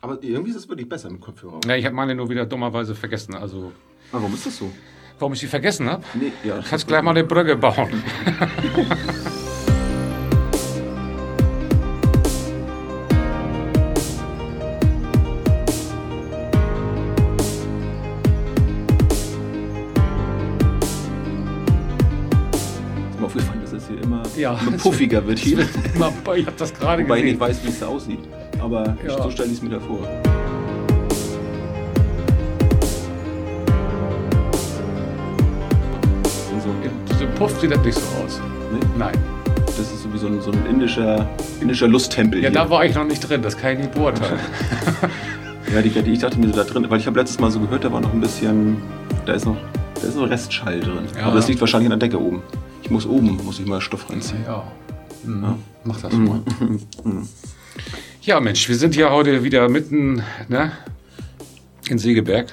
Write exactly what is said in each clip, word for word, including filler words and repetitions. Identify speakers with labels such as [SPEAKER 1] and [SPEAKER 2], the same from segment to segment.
[SPEAKER 1] Aber irgendwie ist es wirklich besser mit Kopfhörer.
[SPEAKER 2] Ja, ich habe meine nur wieder dummerweise vergessen. Also,
[SPEAKER 1] Aber warum ist das so?
[SPEAKER 2] warum ich sie vergessen habe?
[SPEAKER 1] Nee, ja,
[SPEAKER 2] Du kannst gleich mal eine Brücke bauen.
[SPEAKER 1] Ist mir aufgefallen, dass es hier immer,
[SPEAKER 2] Ja,
[SPEAKER 1] immer puffiger wird hier.
[SPEAKER 2] Immer, ich habe das gerade
[SPEAKER 1] Wobei ich
[SPEAKER 2] gesehen.
[SPEAKER 1] nicht weiß, wie es da aussieht. Aber
[SPEAKER 2] Ja.
[SPEAKER 1] so stelle ich es mir da vor. Und so,
[SPEAKER 2] So pufft sieht das nicht so aus.
[SPEAKER 1] ne?
[SPEAKER 2] Nein.
[SPEAKER 1] Das ist so wie so ein, so ein indischer, indischer Lusttempel
[SPEAKER 2] Ja,
[SPEAKER 1] hier.
[SPEAKER 2] da war ich noch nicht drin. Das kann ich nicht beurteilen.
[SPEAKER 1] Ja, die, die, ich dachte mir so da drin, weil ich habe letztes Mal so gehört, da war noch ein bisschen, da ist noch, da ist noch Restschall drin.
[SPEAKER 2] Ja.
[SPEAKER 1] Aber das liegt wahrscheinlich an der Decke oben. Ich muss oben, muss ich mal Stoff reinziehen.
[SPEAKER 2] Ja. Mhm. Mach das mal. Ja, Mensch, wir sind ja heute wieder mitten, ne? In Segeberg.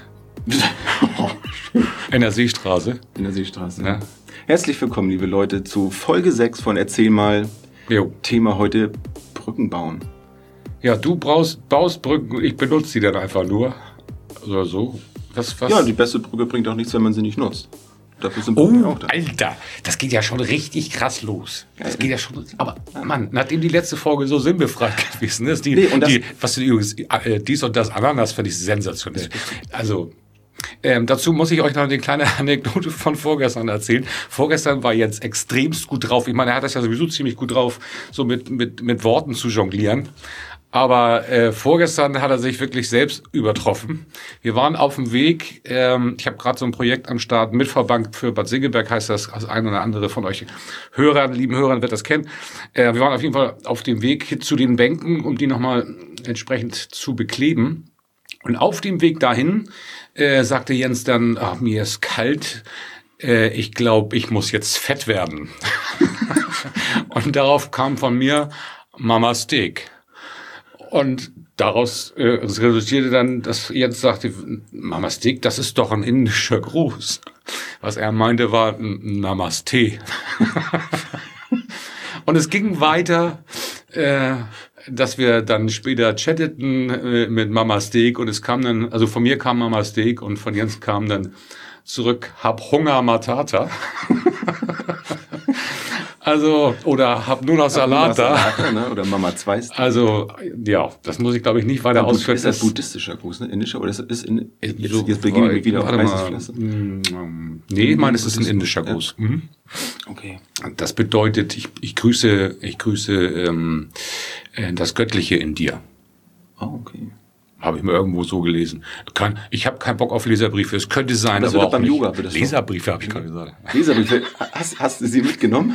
[SPEAKER 2] In der Seestraße.
[SPEAKER 1] In der Seestraße.
[SPEAKER 2] Ne?
[SPEAKER 1] Herzlich willkommen, liebe Leute, zu Folge sechs von Erzähl mal.
[SPEAKER 2] Jo.
[SPEAKER 1] Thema heute Brücken bauen.
[SPEAKER 2] Ja, du brauchst, baust Brücken, ich benutze die dann einfach nur. Oder so. Was, was?
[SPEAKER 1] Ja, die beste Brücke bringt auch nichts, wenn man sie nicht nutzt. Dafür sind Brücken
[SPEAKER 2] Oh,
[SPEAKER 1] auch da.
[SPEAKER 2] Alter, das geht ja schon richtig krass los. Das
[SPEAKER 1] Geil.
[SPEAKER 2] geht ja schon. Aber Mann, nachdem die letzte Folge so sinnbefreit gewesen ist, die,
[SPEAKER 1] Nee, und das-
[SPEAKER 2] die was du übrigens, äh, dies und das Ananas finde ich sensationell. Also ähm, dazu muss ich euch noch eine kleine Anekdote von vorgestern erzählen. Vorgestern war Jens extremst gut drauf. Ich meine, er hat das ja sowieso ziemlich gut drauf, so mit mit mit Worten zu jonglieren. Aber äh, vorgestern hat er sich wirklich selbst übertroffen. Wir waren auf dem Weg, ähm, ich habe gerade so ein Projekt am Start, Mitverband für Bad Segeberg heißt das, also ein oder andere von euch Hörern, lieben Hörern wird das kennen. Äh, wir waren auf jeden Fall auf dem Weg zu den Bänken, um die nochmal entsprechend zu bekleben. Und auf dem Weg dahin äh, sagte Jens dann, ach, mir ist kalt, äh, ich glaube, ich muss jetzt fett werden. Und darauf kam von mir Mama Steak. Und daraus äh, es resultierte dann, dass Jens sagte, Mama Steak, das ist doch ein indischer Gruß. Was er meinte, war ein Namaste. Und es ging weiter, äh, dass wir dann später chatteten äh, mit Mama Steak und es kam dann, also von mir kam Mama Steak und von Jens kam dann zurück, hab Hunger Matata. Also, oder hab nur noch Salat da.
[SPEAKER 1] Salat, ne? Oder Mama zwei.
[SPEAKER 2] Also, ja, das muss ich, glaube ich, nicht weiter ausführen.
[SPEAKER 1] Ist das buddhistischer Gruß, ne? Indischer? Oder ist das in, jetzt,
[SPEAKER 2] So,
[SPEAKER 1] jetzt beginnen wir wieder auf
[SPEAKER 2] warte
[SPEAKER 1] heißes
[SPEAKER 2] mal.
[SPEAKER 1] Pflaster.
[SPEAKER 2] Mm, Nee, ich meine, es ist ein indischer
[SPEAKER 1] Ja.
[SPEAKER 2] Gruß. Mhm.
[SPEAKER 1] Okay.
[SPEAKER 2] Das bedeutet, ich, ich grüße, ich grüße ähm, äh, das Göttliche in dir.
[SPEAKER 1] Oh, okay.
[SPEAKER 2] Habe ich mir irgendwo so gelesen. Kann, ich habe keinen Bock auf Leserbriefe. Es könnte sein,
[SPEAKER 1] Das
[SPEAKER 2] aber
[SPEAKER 1] wird
[SPEAKER 2] auch
[SPEAKER 1] beim
[SPEAKER 2] nicht.
[SPEAKER 1] Yoga, wird das so.
[SPEAKER 2] Leserbriefe habe ich gerade gesagt.
[SPEAKER 1] Leserbriefe, hast, hast du sie mitgenommen?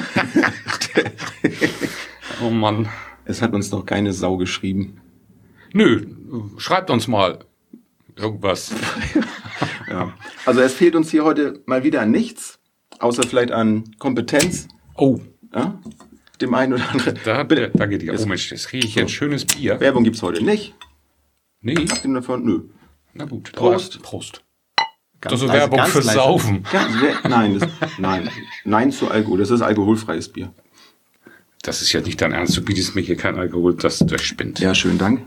[SPEAKER 2] Oh Mann.
[SPEAKER 1] Es hat uns noch keine Sau geschrieben.
[SPEAKER 2] Nö, schreibt uns mal irgendwas.
[SPEAKER 1] Ja. Also es fehlt uns hier heute mal wieder an nichts, außer vielleicht an Kompetenz.
[SPEAKER 2] Oh,
[SPEAKER 1] Ja? Dem einen oder anderen.
[SPEAKER 2] da,
[SPEAKER 1] Bitte.
[SPEAKER 2] da geht die. Oh Mensch, das kriege ich jetzt schönes Bier.
[SPEAKER 1] Werbung gibt's heute nicht.
[SPEAKER 2] Nee,
[SPEAKER 1] Abgesehen davon, nö.
[SPEAKER 2] na gut.
[SPEAKER 1] Prost.
[SPEAKER 2] Aber Prost.
[SPEAKER 1] Ganz
[SPEAKER 2] Das ist so
[SPEAKER 1] leise,
[SPEAKER 2] Werbung
[SPEAKER 1] ganz
[SPEAKER 2] fürs
[SPEAKER 1] leise.
[SPEAKER 2] Saufen.
[SPEAKER 1] Ganz, le- nein, das, nein, nein zu Alkohol. Das ist alkoholfreies Bier.
[SPEAKER 2] Das ist ja nicht dein Ernst. Du bietest mir hier kein Alkohol. Das, das spinnt.
[SPEAKER 1] Ja, schönen Dank.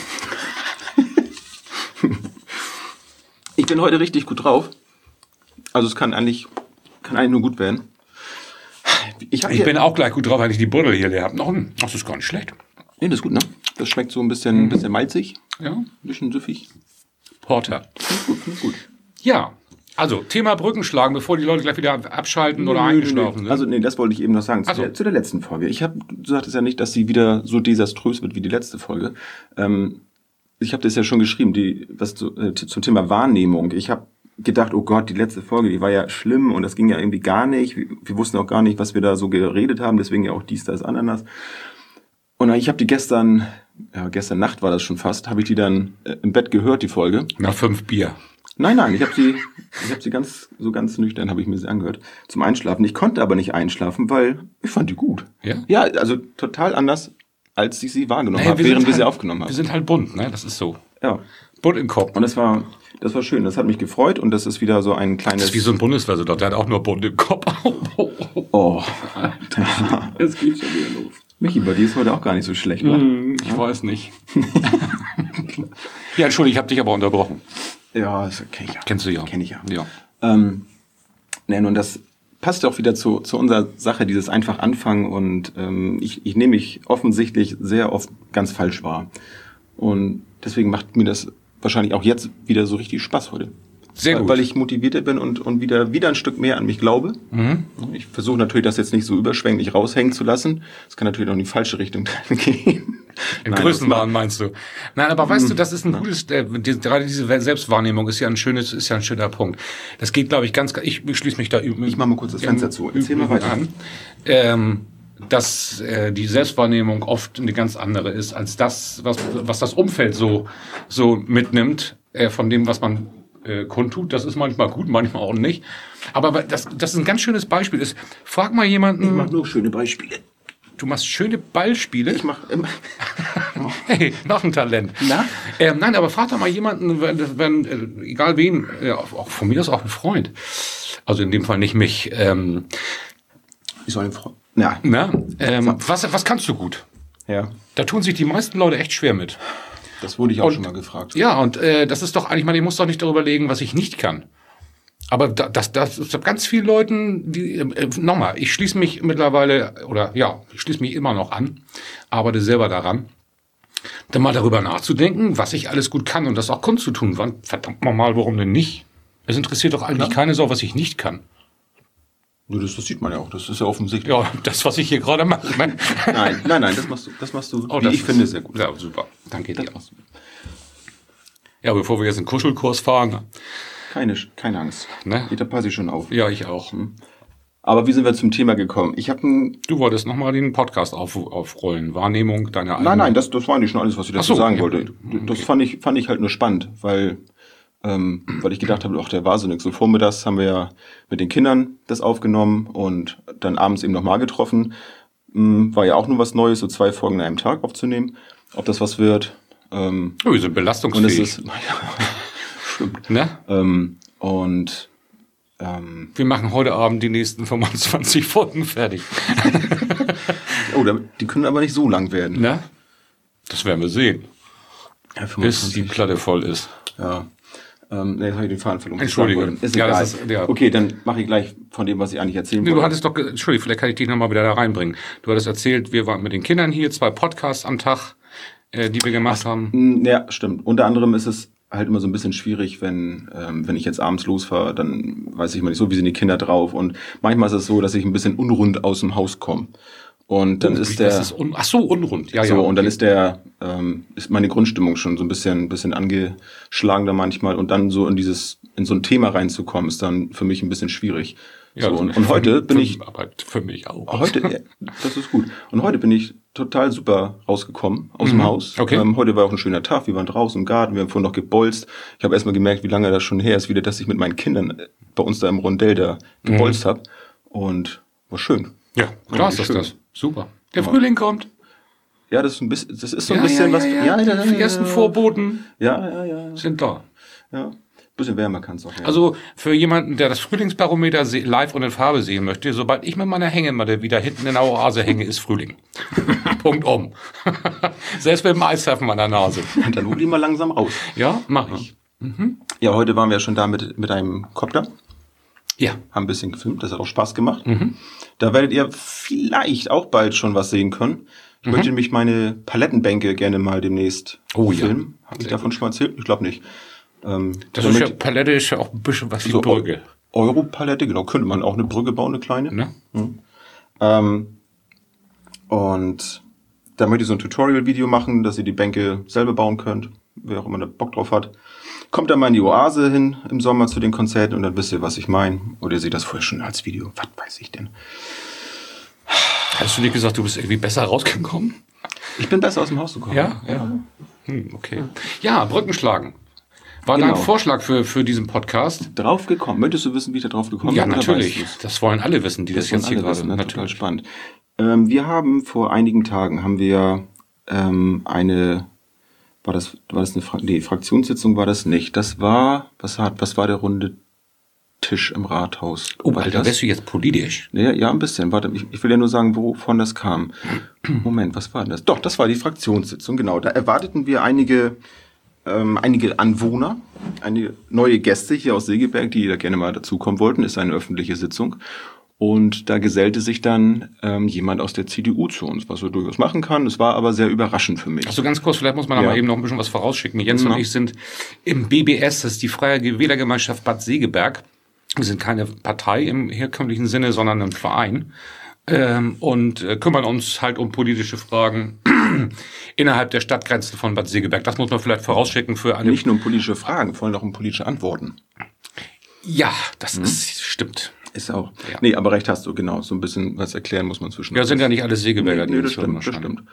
[SPEAKER 1] Ich bin heute richtig gut drauf. Also es kann eigentlich, kann eigentlich nur gut werden. Ich, hab
[SPEAKER 2] Ich
[SPEAKER 1] hier,
[SPEAKER 2] bin auch gleich gut drauf, wenn ich die Buddel hier leer habe. Noch ein. Ach, das ist gar nicht schlecht.
[SPEAKER 1] Nee, das ist gut, ne? Das schmeckt so ein bisschen, ein bisschen malzig,
[SPEAKER 2] Ja.
[SPEAKER 1] ein bisschen süffig.
[SPEAKER 2] Porter.
[SPEAKER 1] Gut, finde ich gut.
[SPEAKER 2] Ja. Also, Thema Brücken schlagen, bevor die Leute gleich wieder abschalten oder eingeschlafen sind.
[SPEAKER 1] Also nee, das wollte ich eben noch sagen, zu,
[SPEAKER 2] Ach so.
[SPEAKER 1] der, zu der letzten Folge. Ich habe, du sagtest ja nicht, dass sie wieder so desaströs wird wie die letzte Folge. Ähm, ich habe das ja schon geschrieben, die, was zu, äh, zum Thema Wahrnehmung. Ich habe gedacht, oh Gott, die letzte Folge, die war ja schlimm und das ging ja irgendwie gar nicht. Wir, wir wussten auch gar nicht, was wir da so geredet haben, deswegen ja auch dies, das, Ananas. Und ich habe die gestern, ja gestern Nacht war das schon fast, habe ich die dann äh, im Bett gehört, die Folge.
[SPEAKER 2] Nach fünf Bier.
[SPEAKER 1] Nein, nein, ich habe sie, ich habe sie ganz, so ganz nüchtern habe ich mir sie angehört zum Einschlafen. Ich konnte aber nicht einschlafen, weil ich fand die gut.
[SPEAKER 2] Ja?
[SPEAKER 1] Ja, also total anders, als ich sie wahrgenommen
[SPEAKER 2] Naja,
[SPEAKER 1] habe, während
[SPEAKER 2] sind
[SPEAKER 1] wir sie
[SPEAKER 2] halt,
[SPEAKER 1] aufgenommen
[SPEAKER 2] Wir
[SPEAKER 1] haben.
[SPEAKER 2] sind halt bunt, ne? Das ist so.
[SPEAKER 1] Ja,
[SPEAKER 2] Bunt im Kopf.
[SPEAKER 1] und das war, das war schön. Das hat mich gefreut und das ist wieder so ein
[SPEAKER 2] Das
[SPEAKER 1] kleines.
[SPEAKER 2] ist wie so ein Bundeswehrsoldat, der hat auch nur bunt im Kopf.
[SPEAKER 1] Oh, Alter.
[SPEAKER 2] Jetzt geht's schon wieder los.
[SPEAKER 1] Michi, bei dir ist heute auch gar nicht so schlecht, wa?
[SPEAKER 2] Hm, Ich weiß nicht. Ja, Entschuldigung, ich habe dich aber unterbrochen.
[SPEAKER 1] Ja, das kenn ich ja.
[SPEAKER 2] Kennst du ja.
[SPEAKER 1] Kenn ich ja.
[SPEAKER 2] Ja.
[SPEAKER 1] Ähm, ne, und das passt ja auch wieder zu, zu unserer Sache, dieses einfach anfangen. Und ähm, ich, ich nehme mich offensichtlich sehr oft ganz falsch wahr. Und deswegen macht mir das wahrscheinlich auch jetzt wieder so richtig Spaß heute.
[SPEAKER 2] Sehr
[SPEAKER 1] weil,
[SPEAKER 2] gut.
[SPEAKER 1] Weil ich motivierter bin und, und wieder, wieder ein Stück mehr an mich glaube.
[SPEAKER 2] Mhm.
[SPEAKER 1] Ich versuche natürlich, das jetzt nicht so überschwänglich raushängen zu lassen. Das kann natürlich auch in die falsche Richtung gehen.
[SPEAKER 2] Im Größenwahn meinst du? Nein, aber weißt du, das ist ein gutes, äh, die, gerade diese Selbstwahrnehmung ist ja ein schönes, ist ja ein schöner Punkt. Das geht, glaube ich, ganz, ich schließe mich da üben.
[SPEAKER 1] Ich mache mal kurz das Fenster zu. Erzähl mal weiter.
[SPEAKER 2] An, ähm, dass äh, die Selbstwahrnehmung oft eine ganz andere ist als das, was, was das Umfeld so, so mitnimmt, äh, von dem, was man äh, kundtut. Das ist manchmal gut, manchmal auch nicht. Aber das, das ist ein ganz schönes Beispiel. Ist, frag mal jemanden.
[SPEAKER 1] Ich mache nur schöne Beispiele.
[SPEAKER 2] Du machst schöne Ballspiele.
[SPEAKER 1] Ich mache immer.
[SPEAKER 2] Hey, noch ein Talent.
[SPEAKER 1] Na?
[SPEAKER 2] Ähm, nein, aber frag doch mal jemanden, wenn, wenn äh, egal wen, äh, auch von mir ist auch ein Freund. Also in dem Fall nicht mich. Ähm,
[SPEAKER 1] Ich soll den Freund. Ja.
[SPEAKER 2] na, ähm, was, was kannst du gut?
[SPEAKER 1] Ja.
[SPEAKER 2] Da tun sich die meisten Leute echt schwer mit.
[SPEAKER 1] Das wurde ich auch
[SPEAKER 2] Und-
[SPEAKER 1] schon mal gefragt.
[SPEAKER 2] Ja, und äh, das ist doch eigentlich mal, ich muss doch nicht darüber legen, was ich nicht kann. Aber da, das, das ist ganz vielen Leuten, die, äh, nochmal, ich schließe mich mittlerweile, oder ja, ich schließe mich immer noch an, arbeite selber daran, dann mal darüber nachzudenken, was ich alles gut kann und das auch kundzutun. Wann, verdammt mal, warum denn nicht? Es interessiert doch eigentlich
[SPEAKER 1] Klar.
[SPEAKER 2] keine Sau, was ich nicht kann.
[SPEAKER 1] Nur das, das sieht man ja auch. Das ist ja offensichtlich.
[SPEAKER 2] Ja, das, was ich hier gerade mache. Ne?
[SPEAKER 1] Nein, nein, nein, das machst du, das machst du,
[SPEAKER 2] Oh,
[SPEAKER 1] wie
[SPEAKER 2] das
[SPEAKER 1] ich
[SPEAKER 2] ist-
[SPEAKER 1] finde, sehr gut.
[SPEAKER 2] Ja, super. Danke dir.
[SPEAKER 1] Das machst du.
[SPEAKER 2] Ja, bevor wir jetzt einen Kuschelkurs fahren.
[SPEAKER 1] Keine, keine Angst.
[SPEAKER 2] Ne?
[SPEAKER 1] Da passe ich schon auf.
[SPEAKER 2] Ja, ich auch.
[SPEAKER 1] Aber wie sind wir zum Thema gekommen? Ich habe ein.
[SPEAKER 2] Du wolltest nochmal den Podcast auf, aufrollen. Wahrnehmung deiner eigenen.
[SPEAKER 1] Nein, nein, das, das war nicht schon alles, was ich dazu
[SPEAKER 2] Ach so,
[SPEAKER 1] sagen
[SPEAKER 2] ja,
[SPEAKER 1] wollte.
[SPEAKER 2] gut.
[SPEAKER 1] Das
[SPEAKER 2] Okay.
[SPEAKER 1] fand ich, fand ich halt nur spannend, weil, ähm, weil ich gedacht habe, ach, der war so nix. So vormittags haben wir ja mit den Kindern das aufgenommen und dann abends eben nochmal getroffen. Hm, war ja auch nur was Neues, so zwei Folgen an einem Tag aufzunehmen. Ob das was wird. Ähm,
[SPEAKER 2] Oh, wir sind
[SPEAKER 1] und es
[SPEAKER 2] belastungsfähig.
[SPEAKER 1] ist, naja, stimmt.
[SPEAKER 2] Ne?
[SPEAKER 1] Ähm, und ähm,
[SPEAKER 2] Wir machen heute Abend die nächsten fünfundzwanzig Folgen fertig.
[SPEAKER 1] oh, da- die können aber nicht so lang werden.
[SPEAKER 2] Ne? Das werden wir sehen,
[SPEAKER 1] Ja,
[SPEAKER 2] bis die
[SPEAKER 1] fünfundzwanzig.
[SPEAKER 2] Platte voll ist.
[SPEAKER 1] Ja. Ähm, nee, jetzt habe ich den Faden verloren.
[SPEAKER 2] Entschuldige.
[SPEAKER 1] Ist
[SPEAKER 2] Ja,
[SPEAKER 1] egal.
[SPEAKER 2] das ist- ja.
[SPEAKER 1] Okay, dann mache ich gleich von dem, was ich eigentlich erzählen
[SPEAKER 2] Nee,
[SPEAKER 1] wollte.
[SPEAKER 2] du hattest doch, ge- Entschuldigung, vielleicht kann ich dich nochmal wieder da reinbringen. Du hattest erzählt, wir waren mit den Kindern hier, zwei Podcasts am Tag, äh, die wir gemacht haben.
[SPEAKER 1] Mm, Ja, stimmt. Unter anderem ist es halt immer so ein bisschen schwierig, wenn ähm, wenn ich jetzt abends losfahre, dann weiß ich immer nicht so, wie sind die Kinder drauf. Und manchmal ist es so, dass ich ein bisschen unrund aus dem Haus komme. Und dann ist der
[SPEAKER 2] Das ist un Ach so, unrund. Ja,
[SPEAKER 1] so
[SPEAKER 2] ja.
[SPEAKER 1] und dann
[SPEAKER 2] okay.
[SPEAKER 1] ist der ähm, ist meine Grundstimmung schon so ein bisschen ein bisschen angeschlagen da manchmal und dann so in dieses in so ein Thema reinzukommen ist dann für mich ein bisschen schwierig.
[SPEAKER 2] Ja,
[SPEAKER 1] so,
[SPEAKER 2] das-
[SPEAKER 1] und, und heute
[SPEAKER 2] für,
[SPEAKER 1] bin
[SPEAKER 2] für,
[SPEAKER 1] ich
[SPEAKER 2] Aber für mich auch.
[SPEAKER 1] Heute, ja, das ist gut. Und heute bin ich total super rausgekommen aus dem Haus.
[SPEAKER 2] Okay.
[SPEAKER 1] Ähm, heute war auch ein schöner Tag. Wir waren draußen im Garten, wir haben vorhin noch gebolzt. Ich habe erstmal gemerkt, wie lange das schon her ist, wieder, dass ich mit meinen Kindern äh, bei uns da im Rondell da gebolzt habe. Und war schön.
[SPEAKER 2] Ja, klar ist
[SPEAKER 1] wie
[SPEAKER 2] das
[SPEAKER 1] schön.
[SPEAKER 2] das. Super. Der Frühling kommt.
[SPEAKER 1] Ja, das ist ein bisschen, das ist so ein bisschen was.
[SPEAKER 2] Ja, ja, die ersten
[SPEAKER 1] Vorboten.
[SPEAKER 2] Vorboten
[SPEAKER 1] Ja, ja, ja,
[SPEAKER 2] sind da.
[SPEAKER 1] ja. Ein bisschen wärmer kann es auch werden.
[SPEAKER 2] Also für jemanden, der das Frühlingsbarometer se- live und in Farbe sehen möchte, sobald ich mit meiner Hängematte wieder hinten in der Oase hänge, ist Frühling. Punkt um. Selbst mit dem Eishafen an der Nase.
[SPEAKER 1] dann hol die mal langsam raus.
[SPEAKER 2] Ja, mach ich.
[SPEAKER 1] Ja, heute waren wir ja schon da mit, mit einem Copter.
[SPEAKER 2] Ja.
[SPEAKER 1] Haben ein bisschen gefilmt, das hat auch Spaß gemacht.
[SPEAKER 2] Mhm.
[SPEAKER 1] Da werdet ihr vielleicht auch bald schon was sehen können. Ich
[SPEAKER 2] Mhm.
[SPEAKER 1] möchte nämlich meine Palettenbänke gerne mal demnächst
[SPEAKER 2] Oh ja.
[SPEAKER 1] filmen. Habe ich davon schon mal erzählt? Ich glaube nicht. Ähm,
[SPEAKER 2] Das ist
[SPEAKER 1] damit-
[SPEAKER 2] ja, Palette ist ja auch ein bisschen was wie
[SPEAKER 1] so
[SPEAKER 2] Brücke.
[SPEAKER 1] Europalette, genau. Könnte man auch eine Brücke bauen, eine kleine.
[SPEAKER 2] Ne?
[SPEAKER 1] Ähm, und da möchte ich so ein Tutorial-Video machen, dass ihr die Bänke selber bauen könnt. Wer auch immer da Bock drauf hat. Kommt dann mal in die Oase hin im Sommer zu den Konzerten und dann wisst ihr, was ich meine. Oder ihr seht das vorher schon als Video. Was weiß ich denn?
[SPEAKER 2] Hast du nicht gesagt, du bist irgendwie besser rausgekommen?
[SPEAKER 1] Ich bin besser aus dem Haus gekommen.
[SPEAKER 2] Ja, ja. Hm, okay. Ja, Brücken schlagen. War
[SPEAKER 1] Genau.
[SPEAKER 2] dein Vorschlag für, für diesen Podcast?
[SPEAKER 1] Drauf gekommen. Möchtest du wissen, wie ich da drauf gekommen
[SPEAKER 2] Ja,
[SPEAKER 1] bin? oder
[SPEAKER 2] natürlich.
[SPEAKER 1] weißt du's?
[SPEAKER 2] Das wollen alle wissen, die das,
[SPEAKER 1] wollen
[SPEAKER 2] jetzt hier
[SPEAKER 1] alle
[SPEAKER 2] gerade.
[SPEAKER 1] wissen, ne? Total
[SPEAKER 2] Natürlich.
[SPEAKER 1] spannend. Ähm, wir haben vor einigen Tagen haben wir ähm, eine, war das, war das eine Fra nee, Fraktionssitzung war das nicht. Das war, was hat, was war der runde Tisch im Rathaus?
[SPEAKER 2] Oh,
[SPEAKER 1] war
[SPEAKER 2] Alter,
[SPEAKER 1] das?
[SPEAKER 2] wärst du jetzt politisch?
[SPEAKER 1] Ja, ja, ein bisschen. Warte, ich, ich will ja nur sagen, wovon das kam. Moment, was war denn das? Doch, das war die Fraktionssitzung, genau. Da erwarteten wir einige ähm, einige Anwohner, einige neue Gäste hier aus Segeberg, die da gerne mal dazukommen wollten. Ist eine öffentliche Sitzung. Und da gesellte sich dann ähm, jemand aus der C D U zu uns, was er durchaus machen kann. Es war aber sehr überraschend für mich.
[SPEAKER 2] Also ganz kurz, vielleicht muss man ja. da mal eben noch ein bisschen was vorausschicken. Jens ja. und ich sind im B B S, das ist die Freie Wählergemeinschaft Bad Segeberg. Wir sind keine Partei im herkömmlichen Sinne, sondern ein Verein. Ähm, und äh, kümmern uns halt um politische Fragen innerhalb der Stadtgrenzen von Bad Segeberg. Das muss man vielleicht vorausschicken für eine...
[SPEAKER 1] Nicht nur um politische Fragen, vor allem auch um politische Antworten.
[SPEAKER 2] Ja, das hm. ist, stimmt.
[SPEAKER 1] Ist auch. Ja. Nee, aber recht hast du, genau. So ein bisschen was erklären muss man zwischen.
[SPEAKER 2] Ja, sind ja nicht alle Segeberger.
[SPEAKER 1] Nee, nee, das stimmt, das stimmt.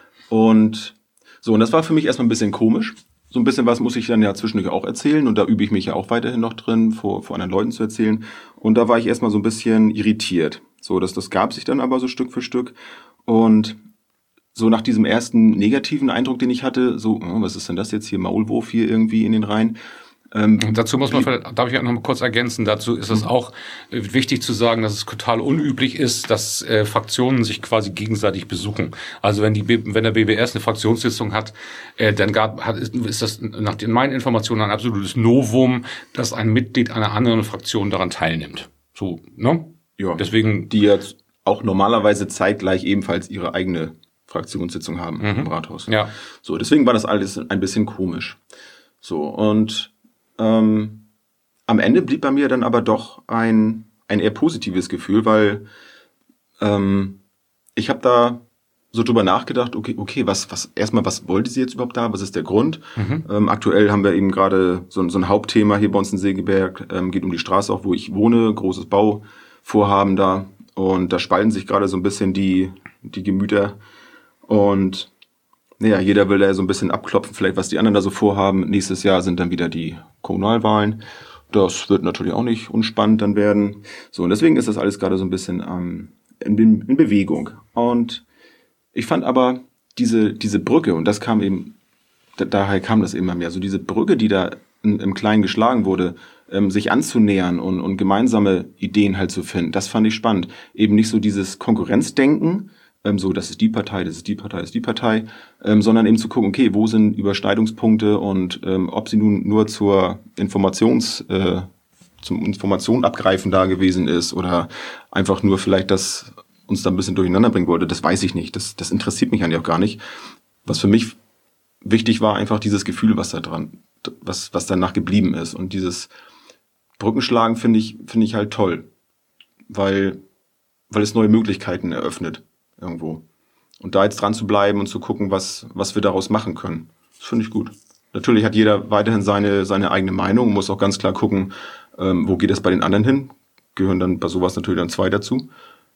[SPEAKER 1] Und so, und das war für mich erstmal ein bisschen komisch. So ein bisschen was muss ich dann ja zwischendurch auch erzählen und da übe ich mich ja auch weiterhin noch drin, vor, vor anderen Leuten zu erzählen. Und da war ich erstmal so ein bisschen irritiert. So, das, das gab sich dann aber so Stück für Stück. Und so nach diesem ersten negativen Eindruck, den ich hatte, so, oh, was ist denn das jetzt hier, Maulwurf hier irgendwie in den Reihen?
[SPEAKER 2] Ähm, dazu muss man, darf ich auch noch mal kurz ergänzen, dazu ist es auch äh, wichtig zu sagen, dass es total unüblich ist, dass äh, Fraktionen sich quasi gegenseitig besuchen. Also wenn die wenn der B B S eine Fraktionssitzung hat, äh, dann gab, hat, ist, ist das nach den meinen Informationen ein absolutes Novum, dass ein Mitglied einer anderen Fraktion daran teilnimmt. So, ne?
[SPEAKER 1] Ja. Deswegen die jetzt auch normalerweise zeitgleich ebenfalls ihre eigene Fraktionssitzung haben mhm. im Rathaus.
[SPEAKER 2] Ja.
[SPEAKER 1] So, deswegen war das alles ein bisschen komisch. So, und Ähm, am Ende blieb bei mir dann aber doch ein ein eher positives Gefühl, weil ähm, ich habe da so drüber nachgedacht, okay, okay, was was erstmal, was wollte sie jetzt überhaupt da, was ist der Grund? Mhm. Ähm, aktuell haben wir eben gerade so, so ein Hauptthema hier bei uns in Segeberg, ähm, geht um die Straße auch, wo ich wohne, großes Bauvorhaben da und da spalten sich gerade so ein bisschen die die Gemüter und naja, jeder will da so ein bisschen abklopfen, vielleicht was die anderen da so vorhaben. Nächstes Jahr sind dann wieder die Kommunalwahlen. Das wird natürlich auch nicht unspannend dann werden. So, und deswegen ist das alles gerade so ein bisschen ähm, in, in Bewegung. Und ich fand aber diese diese Brücke, und das kam eben, da, daher kam das immer mehr, so diese Brücke, die da in, im Kleinen geschlagen wurde, ähm, sich anzunähern und, und gemeinsame Ideen halt zu finden, das fand ich spannend. Eben nicht so dieses Konkurrenzdenken, Ähm, so, das ist die Partei, das ist die Partei, das ist die Partei, ähm, sondern eben zu gucken, okay, wo sind Überschneidungspunkte und ähm, ob sie nun nur zur Informations, äh, zum Information abgreifen da gewesen ist oder einfach nur vielleicht das uns da ein bisschen durcheinander bringen wollte, das weiß ich nicht. Das, das interessiert mich eigentlich auch gar nicht. Was für mich wichtig war, einfach dieses Gefühl, was da dran, was, was danach geblieben ist. Und dieses Brückenschlagen finde ich, finde ich halt toll, weil, weil es neue Möglichkeiten eröffnet. Irgendwo. Und da jetzt dran zu bleiben und zu gucken, was, was wir daraus machen können. Das finde ich gut. Natürlich hat jeder weiterhin seine, seine eigene Meinung, muss auch ganz klar gucken, ähm, wo geht es bei den anderen hin. Gehören dann bei sowas natürlich dann zwei dazu.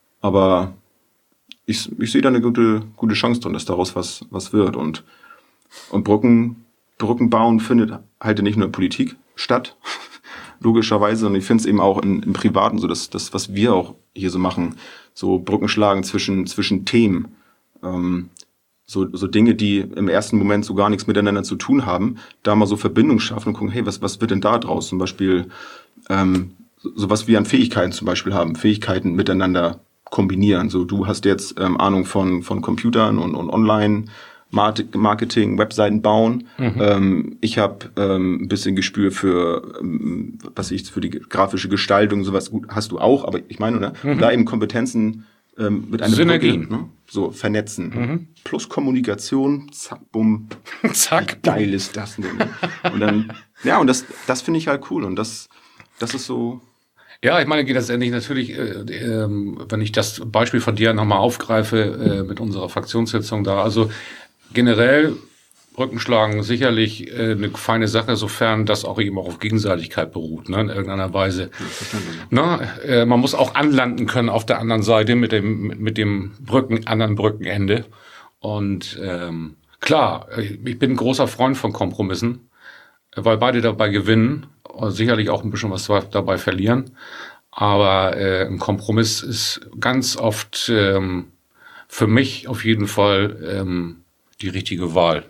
[SPEAKER 1] Aber ich, ich sehe da eine gute, gute Chance drin, dass daraus was, was wird. Und, und Brücken, Brücken bauen findet halt nicht nur in Politik statt, logischerweise, sondern ich finde es eben auch in, im Privaten so, dass das, was wir auch hier so machen, so Brücken schlagen zwischen zwischen Themen, ähm, so so Dinge, die im ersten Moment so gar nichts miteinander zu tun haben, da mal so Verbindung schaffen und gucken, hey, was was wird denn da draus? Zum Beispiel ähm, sowas wie an Fähigkeiten zum Beispiel haben, Fähigkeiten miteinander kombinieren. So, du hast jetzt ähm, Ahnung von von Computern und und Online Marketing, Webseiten bauen. Mhm. Ähm, ich habe ähm, ein bisschen Gespür für, ähm, was ich für die grafische Gestaltung, sowas gut hast du auch, aber ich meine, ne, mhm. da eben Kompetenzen ähm, mit einer
[SPEAKER 2] Synergien,
[SPEAKER 1] Brücke, ne, so vernetzen. Mhm. Plus Kommunikation, zack, bumm, zack, wie geil ist das denn? Und dann, ja, und das, das finde ich halt cool und das, das ist so.
[SPEAKER 2] Ja, ich meine, geht das endlich natürlich, äh, äh, wenn ich das Beispiel von dir nochmal aufgreife äh, mit unserer Fraktionssitzung da, also generell Brückenschlagen sicherlich äh, eine feine Sache, sofern das auch eben auch auf Gegenseitigkeit beruht, ne, in irgendeiner Weise. Ja, ne, äh, man muss auch anlanden können auf der anderen Seite mit dem mit dem Brücken anderen Brückenende. Und ähm, klar, ich bin ein großer Freund von Kompromissen, weil beide dabei gewinnen, sicherlich auch ein bisschen was dabei verlieren. Aber äh, ein Kompromiss ist ganz oft ähm, für mich auf jeden Fall ähm, die richtige Wahl.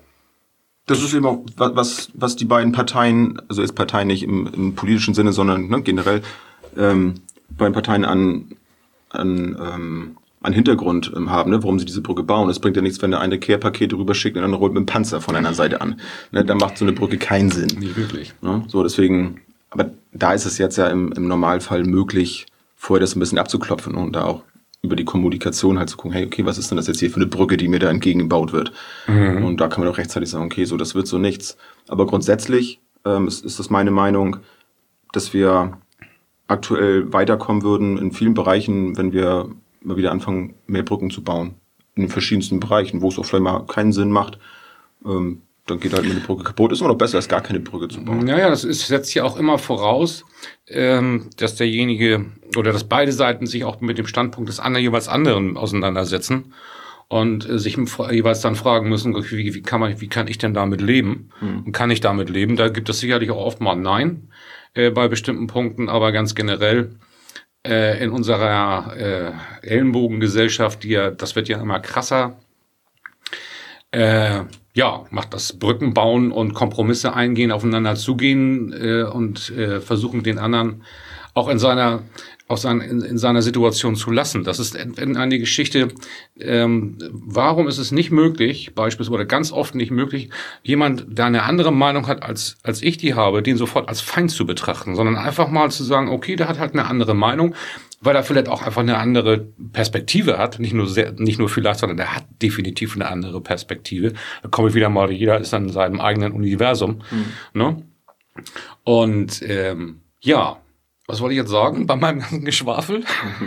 [SPEAKER 1] Das ist eben auch, was, was die beiden Parteien, also jetzt Parteien nicht im, im politischen Sinne, sondern ne, generell ähm, beiden Parteien an, an ähm, einen Hintergrund ähm, haben, ne, warum sie diese Brücke bauen. Es bringt ja nichts, wenn der eine Care-Pakete rüberschickt und dann rollt mit dem Panzer von einer Seite an. Ne, dann macht so eine Brücke keinen Sinn.
[SPEAKER 2] Nicht wirklich.
[SPEAKER 1] Ne, so, deswegen, aber da ist es jetzt ja im, im Normalfall möglich, vorher das ein bisschen abzuklopfen und da auch über die Kommunikation halt zu gucken, hey, okay, was ist denn das jetzt hier für eine Brücke, die mir da entgegengebaut wird? Mhm. Und da kann man auch rechtzeitig sagen, okay, so, das wird so nichts. Aber grundsätzlich ähm, ist, ist das meine Meinung, dass wir aktuell weiterkommen würden in vielen Bereichen, wenn wir mal wieder anfangen, mehr Brücken zu bauen. In den verschiedensten Bereichen, wo es auch vielleicht mal keinen Sinn macht. Ähm, dann geht halt eine Brücke kaputt. Ist immer noch besser, als gar keine Brücke zu bauen.
[SPEAKER 2] Naja, das ist, setzt ja auch immer voraus, ähm, dass derjenige oder dass beide Seiten sich auch mit dem Standpunkt des anderen jeweils anderen auseinandersetzen und äh, sich jeweils dann fragen müssen, wie, wie kann man, wie kann ich denn damit leben? Hm. Und kann ich damit leben? Da gibt es sicherlich auch oft mal Nein äh, bei bestimmten Punkten, aber ganz generell äh, in unserer äh, Ellenbogengesellschaft, die ja, das wird ja immer krasser. Äh, ja, macht das Brückenbauen und Kompromisse eingehen, aufeinander zugehen äh, und äh, versuchen, den anderen auch in seiner auch sein, in, in seiner Situation zu lassen. Das ist eine Geschichte, ähm, warum ist es nicht möglich, beispielsweise oder ganz oft nicht möglich, jemand, der eine andere Meinung hat, als als ich die habe, den sofort als Feind zu betrachten, sondern einfach mal zu sagen, okay, der hat halt eine andere Meinung, weil er vielleicht auch einfach eine andere Perspektive hat, nicht nur sehr, nicht nur vielleicht, sondern er hat definitiv eine andere Perspektive. Da komme ich wieder mal, jeder ist in seinem eigenen Universum. Mhm. Ne? Und ähm, ja, was wollte ich jetzt sagen bei meinem ganzen Geschwafel?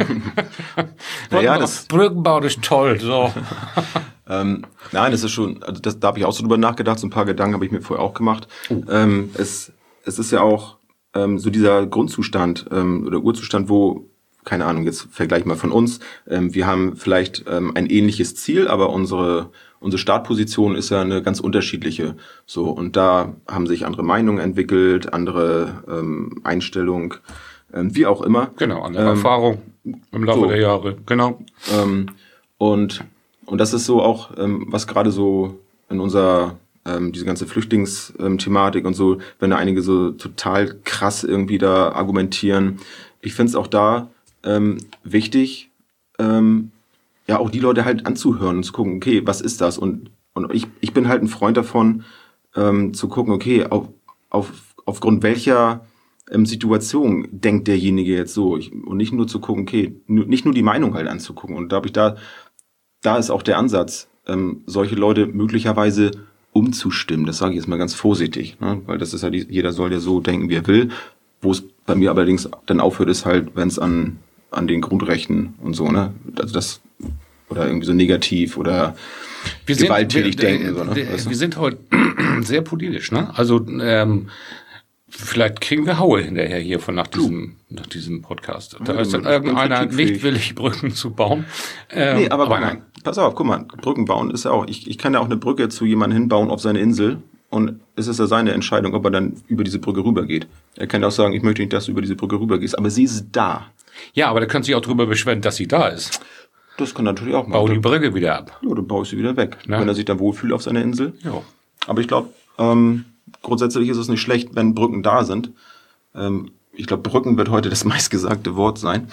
[SPEAKER 1] Naja, das
[SPEAKER 2] Brückenbau ist toll. So.
[SPEAKER 1] ähm, nein, das ist schon, also das, da habe ich auch so drüber nachgedacht, so ein paar Gedanken habe ich mir vorher auch gemacht. Oh. Ähm, es, es ist ja auch ähm, so dieser Grundzustand ähm, oder Urzustand, wo keine Ahnung, jetzt vergleich mal von uns. Ähm, wir haben vielleicht ähm, ein ähnliches Ziel, aber unsere unsere Startposition ist ja eine ganz unterschiedliche. So, und da haben sich andere Meinungen entwickelt, andere ähm, Einstellung, ähm, wie auch immer.
[SPEAKER 2] Genau, andere ähm, Erfahrung im Laufe so. der Jahre. Genau.
[SPEAKER 1] Ähm, und und das ist so auch, ähm, was gerade so in unserer ähm, diese ganze Flüchtlingsthematik und so, wenn da einige so total krass irgendwie da argumentieren. Ich finde es auch da Ähm, wichtig, ähm, ja, auch die Leute halt anzuhören und zu gucken, okay, was ist das? Und, und ich, ich bin halt ein Freund davon, ähm, zu gucken, okay, auf, auf, aufgrund welcher ähm, Situation denkt derjenige jetzt so? Ich, und nicht nur zu gucken, okay, nur, nicht nur die Meinung halt anzugucken. Und da habe ich da, da ist auch der Ansatz, ähm, solche Leute möglicherweise umzustimmen. Das sage ich jetzt mal ganz vorsichtig, ne? Weil das ist ja, die, jeder soll ja so denken, wie er will. Wo es bei mir allerdings dann aufhört, ist halt, wenn es an an den Grundrechten und so, ne? Also das, oder irgendwie so negativ oder
[SPEAKER 2] wir
[SPEAKER 1] gewalttätig
[SPEAKER 2] sind, wir,
[SPEAKER 1] denken. So, ne?
[SPEAKER 2] Wir, wir sind heute sehr politisch, ne? Also ähm, vielleicht kriegen wir Haue hinterher hier von nach diesem, du. nach diesem Podcast. Da ja, ist dann irgendeiner nicht willig, Brücken zu bauen.
[SPEAKER 1] Ähm, nee, aber, aber nein. Pass auf, guck mal, Brücken bauen ist ja auch, ich, ich kann ja auch eine Brücke zu jemandem hinbauen auf seine Insel. Und es ist ja seine Entscheidung, ob er dann über diese Brücke rübergeht. Er kann auch sagen, ich möchte nicht, dass du über diese Brücke rübergehst. Aber sie ist da.
[SPEAKER 2] Ja, aber der könnte sich auch darüber beschweren, dass sie da ist.
[SPEAKER 1] Das kann natürlich auch machen.
[SPEAKER 2] Bau die Brücke wieder ab.
[SPEAKER 1] Ja, dann baue ich sie wieder weg.
[SPEAKER 2] Na?
[SPEAKER 1] Wenn er sich dann wohlfühlt auf seiner Insel.
[SPEAKER 2] Ja.
[SPEAKER 1] Aber ich glaube, ähm, grundsätzlich ist es nicht schlecht, wenn Brücken da sind. Ähm, ich glaube, Brücken wird heute das meistgesagte Wort sein.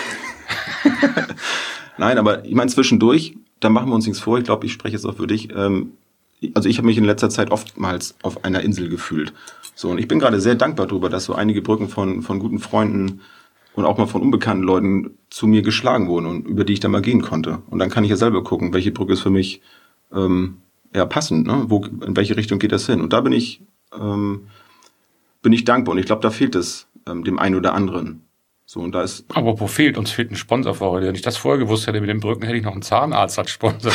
[SPEAKER 1] Nein, aber ich meine zwischendurch, da machen wir uns nichts vor. Ich glaube, ich spreche jetzt auch für dich. Ähm, Also ich habe mich in letzter Zeit oftmals auf einer Insel gefühlt. So, und ich bin gerade sehr dankbar darüber, dass so einige Brücken von von guten Freunden und auch mal von unbekannten Leuten zu mir geschlagen wurden und über die ich dann mal gehen konnte. Und dann kann ich ja selber gucken, welche Brücke ist für mich ähm, ja passend, ne? Wo, in welche Richtung geht das hin? Und da bin ich ähm, bin ich dankbar. Und ich glaube, da fehlt es ähm, dem einen oder anderen. So, und da ist.
[SPEAKER 2] Aber wo fehlt uns fehlt ein Sponsor für heute. Wenn ich das vorher gewusst hätte mit den Brücken, hätte ich noch einen Zahnarzt als Sponsor.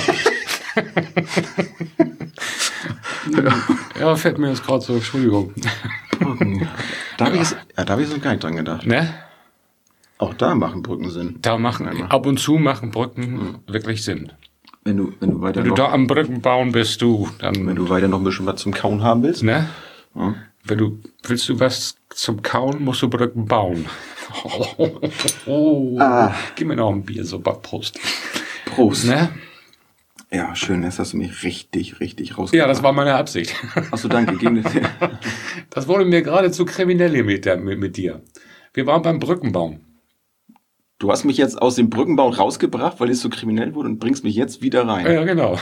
[SPEAKER 2] Ja, fällt mir jetzt gerade so, Entschuldigung.
[SPEAKER 1] Da habe ich, ja, hab ich so gar nicht dran gedacht.
[SPEAKER 2] Ne?
[SPEAKER 1] Auch da machen Brücken Sinn.
[SPEAKER 2] Da machen, ja, ab und zu machen Brücken hm. wirklich Sinn.
[SPEAKER 1] Wenn du, wenn du weiter
[SPEAKER 2] wenn
[SPEAKER 1] noch,
[SPEAKER 2] du da am Brücken bauen bist, du, dann.
[SPEAKER 1] Wenn du weiter noch ein bisschen was zum Kauen haben willst.
[SPEAKER 2] Ne?
[SPEAKER 1] Ja.
[SPEAKER 2] Wenn du, willst du was zum Kauen, musst du Brücken bauen. Oh, oh. Ah. Gib mir noch ein Bier, so Prost.
[SPEAKER 1] Prost.
[SPEAKER 2] Ne?
[SPEAKER 1] Ja, schön, jetzt hast du mich richtig, richtig rausgebracht.
[SPEAKER 2] Ja, das war meine Absicht.
[SPEAKER 1] Achso, danke.
[SPEAKER 2] Das wurde mir geradezu kriminell mit, der, mit, mit dir. Wir waren beim Brückenbauen.
[SPEAKER 1] Du hast mich jetzt aus dem Brückenbau rausgebracht, weil es so kriminell wurde und bringst mich jetzt wieder rein.
[SPEAKER 2] Ja, genau.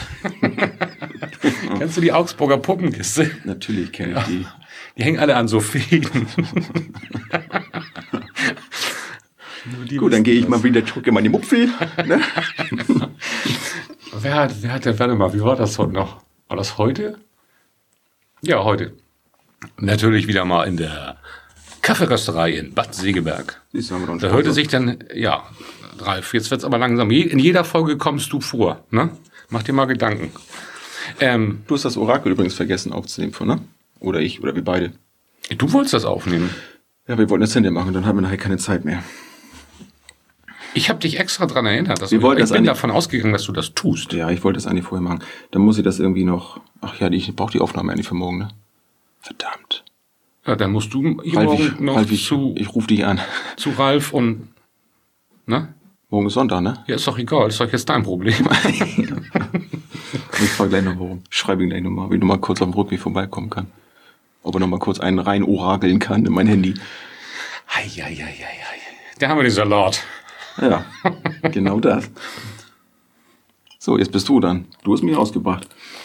[SPEAKER 2] Kennst du die Augsburger Puppenkiste?
[SPEAKER 1] Natürlich kenne ich
[SPEAKER 2] ja.
[SPEAKER 1] die.
[SPEAKER 2] Die hängen alle an so Fäden.
[SPEAKER 1] Gut, dann gehe ich mal wieder zurück in meine Mupfel. Ne?
[SPEAKER 2] wer hat, wer hat denn, warte mal, wie war das heute noch? War das heute? Ja, heute. Natürlich wieder mal in der Kaffeerösterei in Bad Segeberg. Da hörte sich dann, ja, Ralf, jetzt wird's aber langsam. In jeder Folge kommst du vor, ne? Mach dir mal Gedanken. Ähm,
[SPEAKER 1] du hast das Orakel übrigens vergessen aufzunehmen, von, ne? Oder ich, oder wir beide.
[SPEAKER 2] Du wolltest das aufnehmen.
[SPEAKER 1] Ja, wir wollten das hinterher machen, dann haben wir nachher keine Zeit mehr.
[SPEAKER 2] Ich habe dich extra dran erinnert. Dass
[SPEAKER 1] wir
[SPEAKER 2] du, ich
[SPEAKER 1] das
[SPEAKER 2] bin davon ausgegangen, dass du das tust.
[SPEAKER 1] Ja, ich wollte das eigentlich vorher machen. Dann muss ich das irgendwie noch... Ach ja, ich brauche die Aufnahme eigentlich für morgen, ne? Verdammt.
[SPEAKER 2] Ja, dann musst du
[SPEAKER 1] morgen
[SPEAKER 2] ich, noch
[SPEAKER 1] ich,
[SPEAKER 2] zu...
[SPEAKER 1] Ich rufe dich an.
[SPEAKER 2] Zu Ralf und... Ne?
[SPEAKER 1] Morgen ist Sonntag, ne?
[SPEAKER 2] Ja, ist doch egal. Ist doch jetzt dein Problem.
[SPEAKER 1] Ich frage gleich noch warum. Ich schreibe ihn gleich nochmal, wie ich nochmal kurz auf dem Rückweg vorbeikommen kann. Ob er nochmal kurz einen rein orakeln kann in mein Handy.
[SPEAKER 2] Eieieiei. Da haben wir den Salat.
[SPEAKER 1] Ja, genau das. So, jetzt bist du dann. Du hast mich rausgebracht.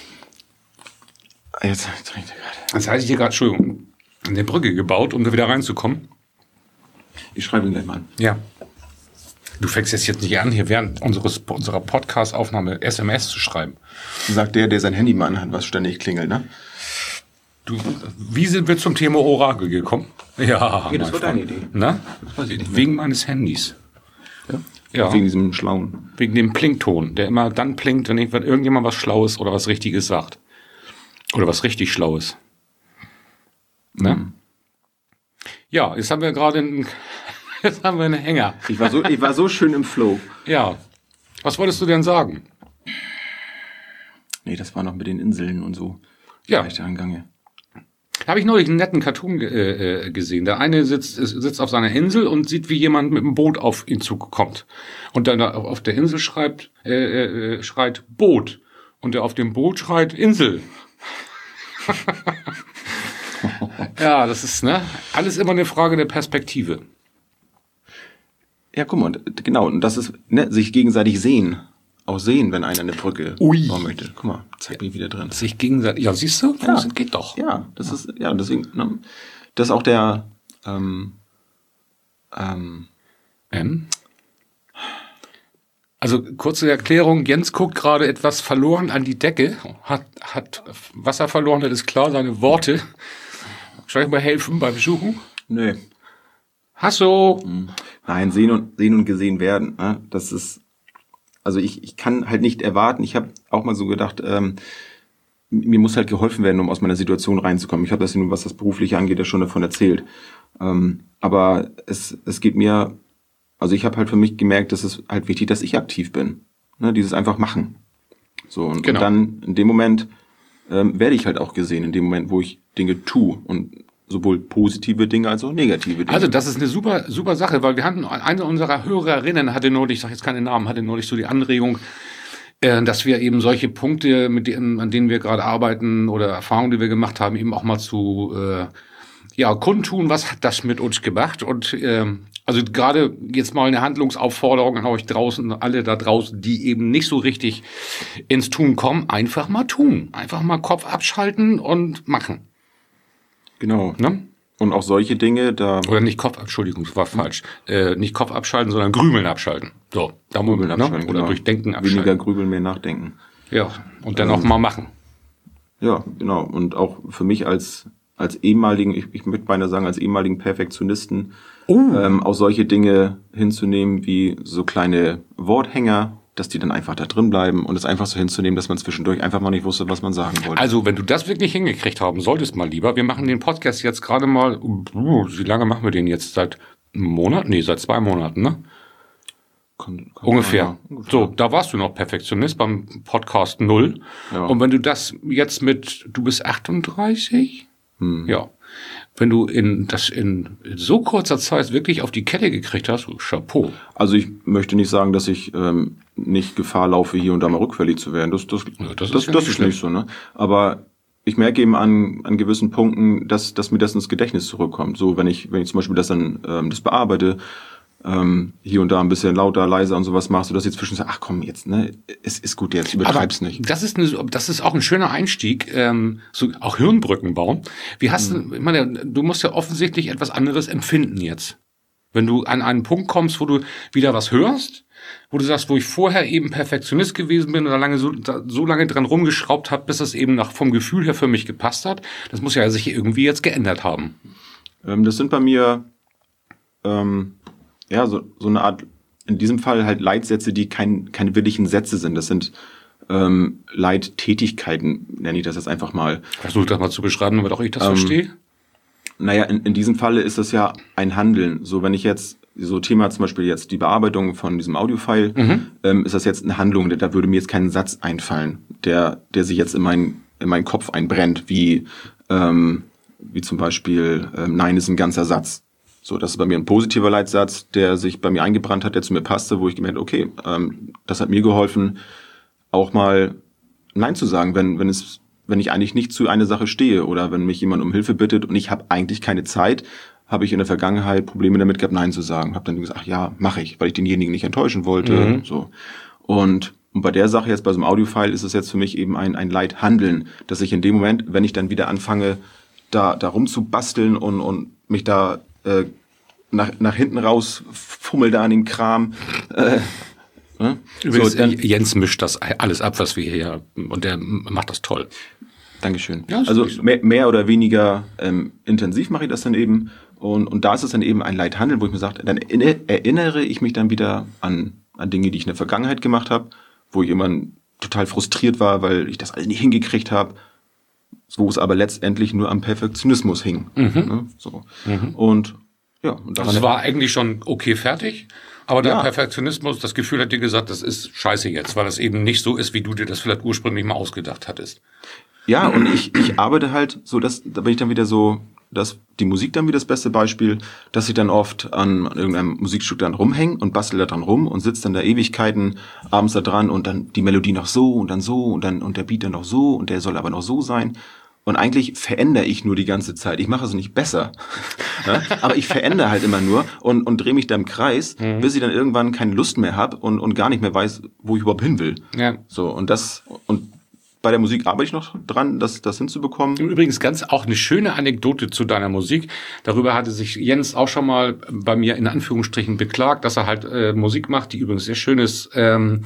[SPEAKER 1] Jetzt trinkt er gerade.
[SPEAKER 2] Das heißt, ich hier gerade, Entschuldigung, eine Brücke gebaut, um da wieder reinzukommen.
[SPEAKER 1] Ich schreibe ihn gleich mal an.
[SPEAKER 2] Ja. Du fängst jetzt, jetzt nicht an, hier während unseres, unserer Podcast-Aufnahme S M S zu schreiben.
[SPEAKER 1] Sagt der, der sein Handy mal anhat, was ständig klingelt, ne?
[SPEAKER 2] Du, wie sind wir zum Thema Orakel gekommen? Ja,
[SPEAKER 1] okay, das war deine Idee.
[SPEAKER 2] Na?
[SPEAKER 1] Das weiß ich nicht mehr.
[SPEAKER 2] Wegen meines Handys.
[SPEAKER 1] Ja?
[SPEAKER 2] Ja.
[SPEAKER 1] Wegen diesem Schlauen.
[SPEAKER 2] Wegen dem Plinkton, der immer dann plinkt, wenn irgendjemand was Schlaues oder was Richtiges sagt. Oder was richtig Schlaues. Ne? Mhm. Ja, jetzt haben wir gerade einen, jetzt haben wir einen Hänger.
[SPEAKER 1] Ich war so, ich war so schön im Flow.
[SPEAKER 2] Ja. Was wolltest du denn sagen?
[SPEAKER 1] Nee, das war noch mit den Inseln und so.
[SPEAKER 2] Ja.
[SPEAKER 1] Da ich da angange.
[SPEAKER 2] Da habe ich neulich einen netten Cartoon äh, gesehen. Der eine sitzt, sitzt auf seiner Insel und sieht, wie jemand mit einem Boot auf ihn zukommt. Und dann auf der Insel schreibt, äh, äh, schreit Boot. Und der auf dem Boot schreit Insel. Ja, das ist, ne? Alles immer eine Frage der Perspektive.
[SPEAKER 1] Ja, guck mal, genau. Und das ist, ne, sich gegenseitig sehen. Auch sehen, wenn einer eine Brücke
[SPEAKER 2] Ui.
[SPEAKER 1] bauen möchte. Guck mal, zeig mich wieder drin.
[SPEAKER 2] Sich gegenseitig, ja, siehst du?
[SPEAKER 1] Ja.
[SPEAKER 2] Das geht doch.
[SPEAKER 1] Ja, das ist, ja, deswegen, ne, das ist auch der, ähm, ähm,
[SPEAKER 2] ähm. Also, kurze Erklärung, Jens guckt gerade etwas verloren an die Decke, hat, hat Wasser verloren, das ist klar, seine Worte. Soll ich mal helfen beim Suchen?
[SPEAKER 1] Nö.
[SPEAKER 2] Hasso!
[SPEAKER 1] Nein, sehen und, sehen und gesehen werden, ne, das ist, also ich, ich kann halt nicht erwarten, ich habe auch mal so gedacht, ähm, mir muss halt geholfen werden, um aus meiner Situation reinzukommen. Ich habe das ja nun, was das Berufliche angeht, ja schon davon erzählt. Ähm, aber es, es geht mir, also ich habe halt für mich gemerkt, dass es halt wichtig, dass ich aktiv bin. Ne, dieses einfach machen. So, und,
[SPEAKER 2] genau.
[SPEAKER 1] und dann in dem Moment ähm, werde ich halt auch gesehen, in dem Moment, wo ich Dinge tue. Und sowohl positive Dinge als auch negative Dinge.
[SPEAKER 2] Also das ist eine super, super Sache, weil wir hatten, eine unserer Hörerinnen hatte neulich, ich sage jetzt keine Namen, hatte neulich so die Anregung, äh, dass wir eben solche Punkte, mit denen, an denen wir gerade arbeiten oder Erfahrungen, die wir gemacht haben, eben auch mal zu äh, ja kundtun, was hat das mit uns gemacht. Und äh, also gerade jetzt mal eine Handlungsaufforderung an euch draußen, alle da draußen, die eben nicht so richtig ins Tun kommen, einfach mal tun. Einfach mal Kopf abschalten und machen.
[SPEAKER 1] Genau.
[SPEAKER 2] Ne?
[SPEAKER 1] Und auch solche Dinge, da...
[SPEAKER 2] Oder nicht Kopf, Entschuldigung, das war falsch. Äh, nicht Kopf abschalten, sondern Grübeln abschalten. So, da
[SPEAKER 1] Grübeln
[SPEAKER 2] ne?
[SPEAKER 1] abschalten,
[SPEAKER 2] Oder
[SPEAKER 1] genau.
[SPEAKER 2] durch Denken abschalten.
[SPEAKER 1] Weniger grübeln, mehr nachdenken.
[SPEAKER 2] Ja, und dann
[SPEAKER 1] ähm,
[SPEAKER 2] auch mal machen.
[SPEAKER 1] Ja, genau. Und auch für mich als als ehemaligen, ich, ich möchte beinahe sagen, als ehemaligen Perfektionisten,
[SPEAKER 2] Oh.
[SPEAKER 1] ähm, auch solche Dinge hinzunehmen wie so kleine Worthänger, dass die dann einfach da drin bleiben und es einfach so hinzunehmen, dass man zwischendurch einfach mal nicht wusste, was man sagen wollte.
[SPEAKER 2] Also, wenn du das wirklich hingekriegt haben solltest, mal lieber, wir machen den Podcast jetzt gerade mal, uh, wie lange machen wir den jetzt? Seit einem Monat? Nee, seit zwei Monaten, ne?
[SPEAKER 1] Kann, kann
[SPEAKER 2] Ungefähr.
[SPEAKER 1] sein, ja. Ungefähr.
[SPEAKER 2] So, da warst du noch Perfektionist beim Podcast null.
[SPEAKER 1] Ja.
[SPEAKER 2] Und wenn du das jetzt mit, du bist achtunddreißig?
[SPEAKER 1] Hm.
[SPEAKER 2] Ja. Wenn du in das in so kurzer Zeit wirklich auf die Kette gekriegt hast, Chapeau.
[SPEAKER 1] Also ich möchte nicht sagen, dass ich ähm, nicht Gefahr laufe, hier und da mal rückfällig zu werden. Das, das,
[SPEAKER 2] Ja, das
[SPEAKER 1] das,
[SPEAKER 2] ist ja
[SPEAKER 1] das
[SPEAKER 2] nicht
[SPEAKER 1] ist
[SPEAKER 2] schlimm.
[SPEAKER 1] nicht so, ne? Aber ich merke eben an, an gewissen Punkten, dass, dass mir das ins Gedächtnis zurückkommt. So, wenn ich, wenn ich zum Beispiel das dann ähm, das bearbeite, ähm, hier und da ein bisschen lauter, leiser und sowas machst, sodass du zwischen sagst, ach komm, jetzt, ne, es ist gut, jetzt übertreib's
[SPEAKER 2] Aber
[SPEAKER 1] nicht.
[SPEAKER 2] Das ist, eine, das ist auch ein schöner Einstieg, ähm, so auch Hirnbrücken bauen. Wie hast
[SPEAKER 1] Mhm.
[SPEAKER 2] du, ich meine, du musst ja offensichtlich etwas anderes empfinden jetzt. Wenn du an einen Punkt kommst, wo du wieder was hörst, wo du sagst, wo ich vorher eben Perfektionist gewesen bin oder lange so, da, so lange dran rumgeschraubt habe, bis es eben nach, vom Gefühl her für mich gepasst hat, das muss ja sich irgendwie jetzt geändert haben.
[SPEAKER 1] Ähm, das sind bei mir ähm, ja so, so eine Art, in diesem Fall halt Leitsätze, die kein, keine wirklichen Sätze sind. Das sind ähm, Leittätigkeiten, nenne ich das jetzt einfach mal.
[SPEAKER 2] Versuch das mal zu beschreiben, damit auch ich das
[SPEAKER 1] Ähm,
[SPEAKER 2] verstehe.
[SPEAKER 1] Naja, in, in diesem Falle ist das ja ein Handeln. So, wenn ich jetzt, so Thema zum Beispiel jetzt die Bearbeitung von diesem Audiofile,
[SPEAKER 2] Mhm.
[SPEAKER 1] ähm, ist das jetzt eine Handlung, da würde mir jetzt kein Satz einfallen, der, der sich jetzt in mein, in meinen Kopf einbrennt, wie, ähm, wie zum Beispiel, ähm, nein ist ein ganzer Satz. So, das ist bei mir ein positiver Leitsatz, der sich bei mir eingebrannt hat, der zu mir passte, wo ich gemerkt, okay, ähm, das hat mir geholfen, auch mal Nein zu sagen, wenn, wenn es, wenn ich eigentlich nicht zu einer Sache stehe oder wenn mich jemand um Hilfe bittet und ich habe eigentlich keine Zeit, habe ich in der Vergangenheit Probleme damit gehabt, Nein zu sagen. Habe dann gesagt, ach ja, mache ich, weil ich denjenigen nicht enttäuschen wollte.
[SPEAKER 2] Mhm.
[SPEAKER 1] So. Und, und bei der Sache jetzt, bei so einem Audiofile, ist es jetzt für mich eben ein, ein Leithandeln, dass ich in dem Moment, wenn ich dann wieder anfange, da, da rumzubasteln und, und mich da äh, nach, nach hinten raus fummel da an den Kram, äh, ne?
[SPEAKER 2] Übrigens,
[SPEAKER 1] so, dann,
[SPEAKER 2] Jens mischt das alles ab, was wir hier, und der macht das toll.
[SPEAKER 1] Dankeschön.
[SPEAKER 2] Ja, ist
[SPEAKER 1] also
[SPEAKER 2] wirklich so.
[SPEAKER 1] mehr, mehr oder weniger ähm, intensiv mache ich das dann eben. Und, und da ist es dann eben ein Leithandeln, wo ich mir sage, dann erinner- erinnere ich mich dann wieder an, an Dinge, die ich in der Vergangenheit gemacht habe, wo ich immer total frustriert war, weil ich das alles nicht hingekriegt habe, wo es aber letztendlich nur am Perfektionismus hing.
[SPEAKER 2] Mhm.
[SPEAKER 1] Ne? So. Mhm. Und ja, und
[SPEAKER 2] Also es war eigentlich schon okay fertig, aber der
[SPEAKER 1] Ja.
[SPEAKER 2] Perfektionismus, das Gefühl hat dir gesagt, das ist scheiße jetzt, weil das eben nicht so ist, wie du dir das vielleicht ursprünglich mal ausgedacht hattest.
[SPEAKER 1] Ja, und ich, ich arbeite halt so, dass, da bin ich dann wieder so, dass die Musik dann wieder das beste Beispiel, dass ich dann oft an irgendeinem Musikstück dann rumhänge und bastel da dran rum und sitze dann da Ewigkeiten abends da dran und dann die Melodie noch so und dann so und dann und der Beat dann noch so und der soll aber noch so sein. Und eigentlich verändere ich nur die ganze Zeit. Ich mache es nicht besser. Ja? Aber ich verändere halt immer nur und, und drehe mich da im Kreis, mhm. bis ich dann irgendwann keine Lust mehr habe und, und gar nicht mehr weiß, wo ich überhaupt hin will.
[SPEAKER 2] Ja.
[SPEAKER 1] So, und das, und bei der Musik arbeite ich noch dran, das, das hinzubekommen.
[SPEAKER 2] Übrigens ganz auch eine schöne Anekdote zu deiner Musik. Darüber hatte sich Jens auch schon mal bei mir in Anführungsstrichen beklagt, dass er halt äh, Musik macht, die übrigens sehr schön ist, ähm,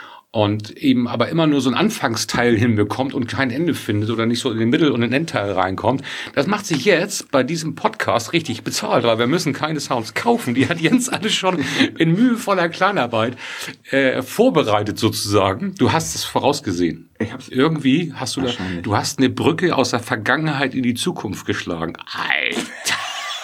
[SPEAKER 2] und eben aber immer nur so ein Anfangsteil hinbekommt und kein Ende findet oder nicht so in den Mittel- und den Endteil reinkommt. Das macht sich jetzt bei diesem Podcast richtig bezahlt, weil wir müssen keine Sounds kaufen. Die hat Jens alles schon in mühevoller Kleinarbeit äh, vorbereitet sozusagen. Du hast es vorausgesehen.
[SPEAKER 1] Ich hab's
[SPEAKER 2] Irgendwie hast du da, du hast eine Brücke aus der Vergangenheit in die Zukunft geschlagen. Alter!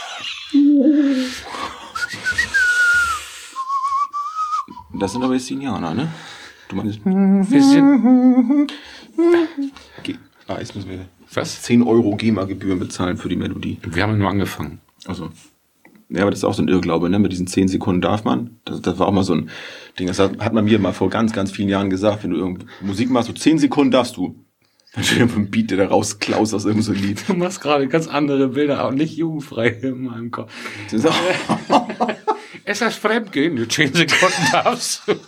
[SPEAKER 1] Das sind aber jetzt die Indianer, ne? Du meinst?
[SPEAKER 2] Wir sind,
[SPEAKER 1] Ge- ah, jetzt müssen wir
[SPEAKER 2] was?
[SPEAKER 1] zehn Euro GEMA-Gebühren bezahlen für die Melodie.
[SPEAKER 2] Wir haben nur angefangen.
[SPEAKER 1] Also. Ja, aber das ist auch so ein Irrglaube, ne? Mit diesen zehn Sekunden darf man. Das, das war auch mal so ein Ding. Das hat, hat man mir mal vor ganz, ganz vielen Jahren gesagt, wenn du irgendwie Musik machst, so zehn Sekunden darfst du. Dann steht einfach ein Beat, der da rausklaust aus irgendeinem so Lied.
[SPEAKER 2] Du machst gerade ganz andere Bilder, auch nicht jugendfrei in meinem Kopf.
[SPEAKER 1] Das ist auch
[SPEAKER 2] Ist das Fremdgehen? Du zehn Sekunden darfst du.